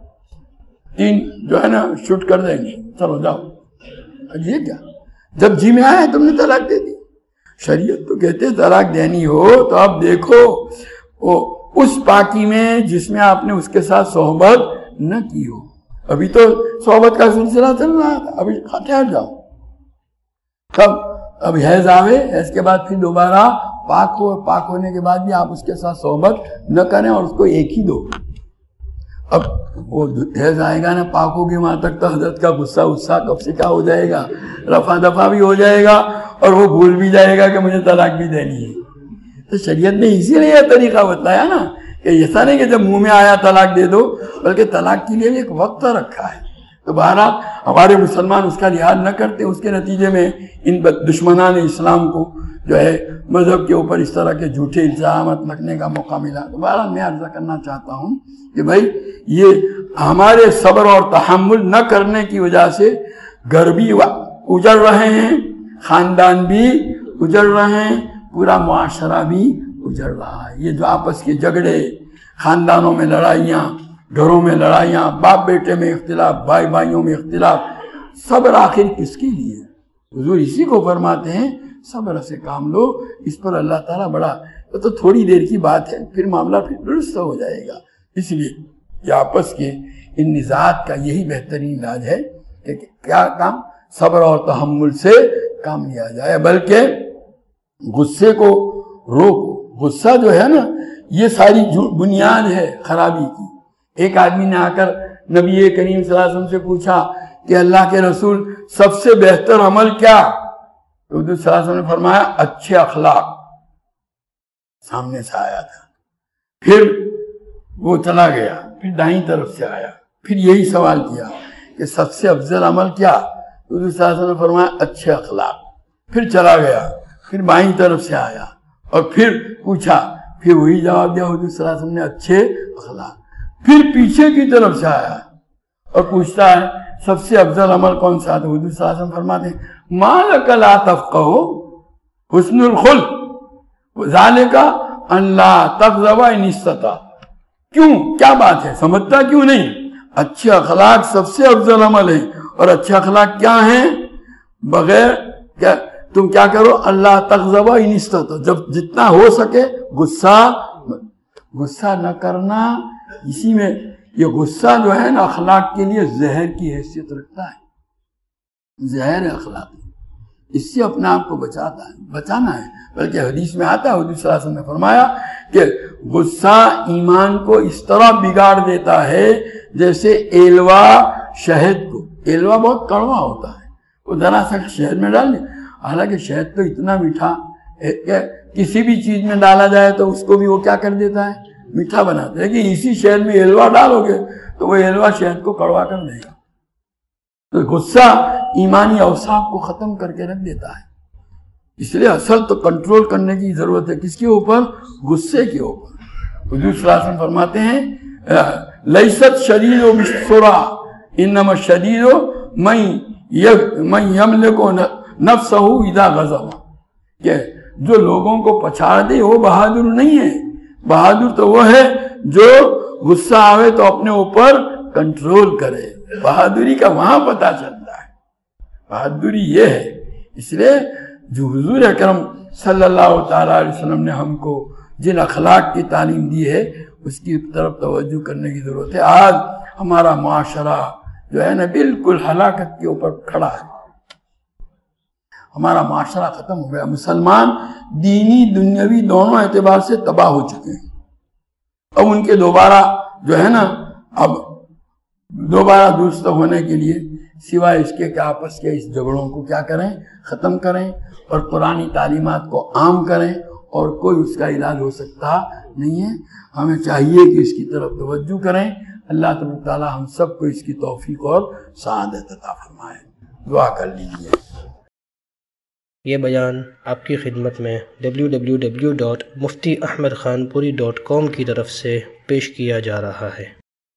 تین جو ہے نا شوٹ کر دیں گے، چلو جاؤ. یہ کیا؟ جب جی میں آیا تم نے طلاق دے دی. شریعت تو کہتے طلاق دینی ہو تو آپ دیکھو وہ اس پاکی میں جس میں آپ نے اس کے ساتھ صحبت نہ کی ہو. ابھی تو صحبت کا سلسلہ چل رہا تھا، ابھی ٹھہر جاؤ. کب اب حیض آوے، حیض کے بعد پھر دوبارہ پاک ہو، پاک ہونے کے بعد بھی آپ اس کے ساتھ صحبت نہ کریں اور اس کو ایک ہی دو. اب وہ حیض آئے گا نا، پاک ہوگی وہاں تک تو حضرت کا غصہ غصہ کب سے کیا ہو جائے گا، رفع دفع بھی ہو جائے گا اور وہ بھول بھی جائے گا کہ مجھے طلاق بھی دینی ہے. تو شریعت نے اسی لیے یہ طریقہ بتایا نا کہ ایسا نہیں کہ جب منہ میں آیا طلاق دے دو، بلکہ طلاق کے لیے بھی ایک وقت رکھا ہے. تو بہرحال ہمارے مسلمان اس کا لحاظ نہ کرتے، اس کے نتیجے میں ان دشمنان اسلام کو جو ہے مذہب کے اوپر اس طرح کے جھوٹے الزامات لگنے کا موقع ملا. تو بہرحال میں عرض کرنا چاہتا ہوں کہ بھائی یہ ہمارے صبر اور تحمل نہ کرنے کی وجہ سے گھر بھی اجڑ رہے ہیں، خاندان بھی اجڑ رہے ہیں، پورا معاشرہ بھی اجڑ رہا ہے. یہ جو آپس کے جھگڑے، خاندانوں میں لڑائیاں، گھروں میں لڑائیاں، باپ بیٹے میں اختلاف، بھائی بھائیوں میں اختلاف، صبر آخر کس کے لیے؟ حضور اسی کو فرماتے ہیں صبر سے کام لو. اس پر اللہ تعالیٰ بڑا تو تھوڑی دیر کی بات ہے، پھر معاملہ پھر درست ہو جائے گا. اس لیے کہ آپس کے ان نزاعات کا یہی بہترین علاج ہے کہ کیا کام صبر اور تحمل سے کام لیا جائے، بلکہ غصے کو روکو. غصہ جو ہے نا یہ ساری بنیاد ہے خرابی کی. ایک آدمی نے آ کر نبی کریم صلی اللہ علیہ وسلم سے پوچھا کہ اللہ کے رسول سب سے بہتر عمل کیا؟ تو حضور صلی اللہ علیہ وسلم نے فرمایا اچھے اخلاق. سامنے سے آیا تھا، پھر وہ چلا گیا، پھر دائیں طرف سے آیا، پھر یہی سوال کیا کہ سب سے افضل عمل کیا؟ حضور صلی اللہ علیہ وسلم نے فرمایا اچھے اخلاق. پھر چلا گیا، پھر بائیں طرف سے آیا اور پھر پوچھا، پھر وہی جواب دیا حضور صلی اللہ علیہ وسلم نے اچھے اخلاق. پھر پیچھے کی طرف سے آیا اور پوچھتا ہے سب سے افضل عمل کون سا؟ تو حضور صلی اللہ علیہ وسلم فرماتے ہیں ما لک لا تفقہ حسن الخلق ذالک ان لا تغضب ان استطعت. کیوں؟ کیا بات ہے؟ سمجھتا کیوں نہیں؟ اچھے اخلاق سب سے افضل عمل ہے. اور اچھے اخلاق کیا ہیں؟ بغیر کیا تم کیا کرو؟ اللہ تغضب ان استطعت، جب جتنا ہو سکے غصہ غصہ نہ کرنا. اسی میں یہ غصہ جو ہے نا اخلاق کے لیے زہر کی حیثیت رکھتا ہے، زہر ہے اخلاق. اس سے اپنے آپ کو بچاتا ہے، بچانا ہے. بلکہ حدیث میں آتا ہے، حضور صلی اللہ علیہ وسلم نے فرمایا کہ غصہ ایمان کو اس طرح بگاڑ دیتا ہے جیسے ایلوا شہد کو. ایلوا بہت کڑوا ہوتا ہے، وہ ذرا سا شہد میں ڈال دیں. حالانکہ شہد تو اتنا میٹھا کہ کسی بھی چیز میں ڈالا جائے تو اس کو بھی وہ کیا کر دیتا ہے؟ میٹھا بناتا ہے. لیکن اسی شہد میں ایلوا ڈالو گے تو وہ ایلوا شہد کو کڑوا کر دے گا. تو غصہ ایمانی اوصاف کو ختم کر کے رکھ دیتا ہے. اس لیے اصل تو کنٹرول کرنے کی ضرورت ہے. کس کے اوپر؟ غصے کے اوپر. حضور صلی اللہ علیہ وسلم فرماتے ہیں लैसत शदीदो बिस्सुरा इन्नमा शदीदो मन मन यमलिकु नफ्सहु इदा गज़ब, कि जो लोगों को पछाड़ दे वो बहादुर नहीं है। बहादुर तो वो है जो गुस्सा आवे तो अपने ऊपर कंट्रोल करे। बहादुरी का वहां पता चलता है, बहादुरी ये है। इसलिए जो हुजूर अकरम सल्लल्लाहु ताला अलैहि वसल्लम ने हमको जिन अखलाक की तालीम दी है उसकी तरफ तवज्जो करने की जरूरत है। आज हमारा माशरा जो है ना बिल्कुल हलाकत के ऊपर खड़ा है। हमारा माशरा खत्म हो गया। मुसलमान दीनी दुनियावी दोनों एतबार से तबाह हो चुके हैं। अब उनके दोबारा जो है ना अब दोबारा दुरुस्त होने के लिए सिवाय इसके कि आपस के इस झगड़ों को क्या करें, ख़त्म करें और पुरानी तालीमात को आम करें, और कोई उसका इलाज हो सकता नहीं है। हमें चाहिए कि इसकी तरफ तवज्जो करें। अल्लाह तबारक ताला हम सबको इसकी तौफीक और सआदत अता फरमाए। दुआ कर लीजिए। ये बयान आपकी खिदमत में W W W dot Mufti Ahmad Khanpuri dot com की तरफ से पेश किया जा रहा है।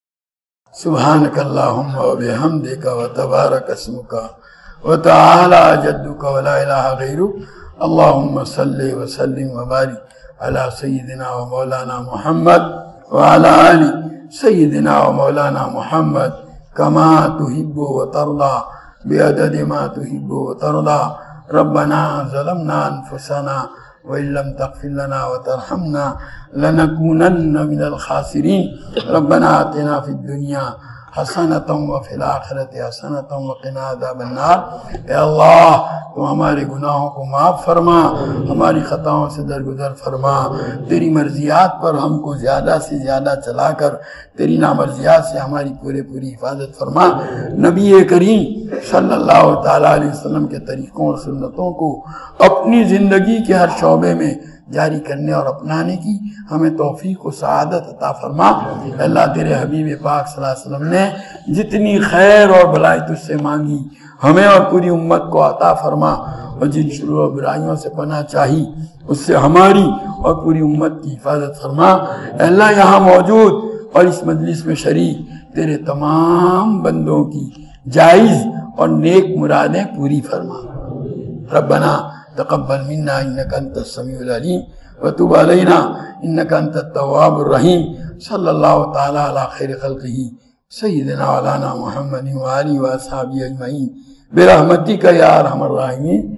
सुब्हानकल्लाहुम्मा व बिहम्दिका व तबारक अस्मुका व तआला जद्दुका व ला इलाहा गैरुक, अल्लाहुम्मा सल्लि व सल्लिम व बारिक अला सय्यिदिना व मौलाना मुहम्मद व अला आलि सय्यिदिना व मौलाना मुहम्मद कमा तुहिब्बु व तर्दा बिअददि मा तुहिब्बु व तर्दा। रब्बना ज़लमना अनफुसना व इल्लम तग़फिर लना व तरहमना लनकूनन्न मिनल खासिरीन। रब्बना आतिना फिद दुनिया हसनतम व फिल आखिरति हसनतम व क़िना अज़ाबन्नार। ए अल्लाह, तू हमारे गुनाहों को माफ़ फरमा, हमारी ख़ताओं से दरगुजर फरमा। तेरी मर्जियात पर हमको ज़्यादा से ज़्यादा चलाकर तेरी नामर्जियात से हमारी पूरे पूरी हिफाजत फरमा। नबी करीम सल्लल्लाहु ताला अलैहि वसल्लम के तरीक़ों और सुन्नतों को अपनी ज़िंदगी के हर शोबे में जारी करने और अपनाने की हमें तौफीक और सआदत अता फरमा। अल्लाह तेरे हबीब पाक सल्लल्लाहु अलैहि वसल्लम ने जितनी खैर और भलाई तुझसे मांगी हमें और पूरी उम्मत को अता फरमा, और जिन शुरू और बुराइयों से पनाह चाही उससे हमारी और पूरी उम्मत की हिफाजत फरमा। अल्लाह यहाँ मौजूद और इस मजलिस में शरीक तेरे तमाम बंदों की जायज़ और नेक मुरादें पूरी फरमा। रब्बना तक़ब्बल मिन्ना इन्नका अंतस समीउल अलीम व तुब अलैना इन्नका अंतत तव्वाबुर रहीम। सल्लल्लाहु ताला अला खैरि खल्क़िही सय्यिदिना मौलाना मुहम्मद व आलिहि व अस्हाबिही अजमईन बिरहमतिका या अरहमर राहिमीन।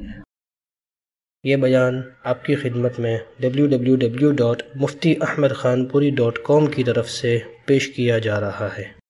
ये बयान आपकी खिदमत में W W W dot Mufti Ahmad Khanpuri dot com की तरफ से पेश किया जा रहा है।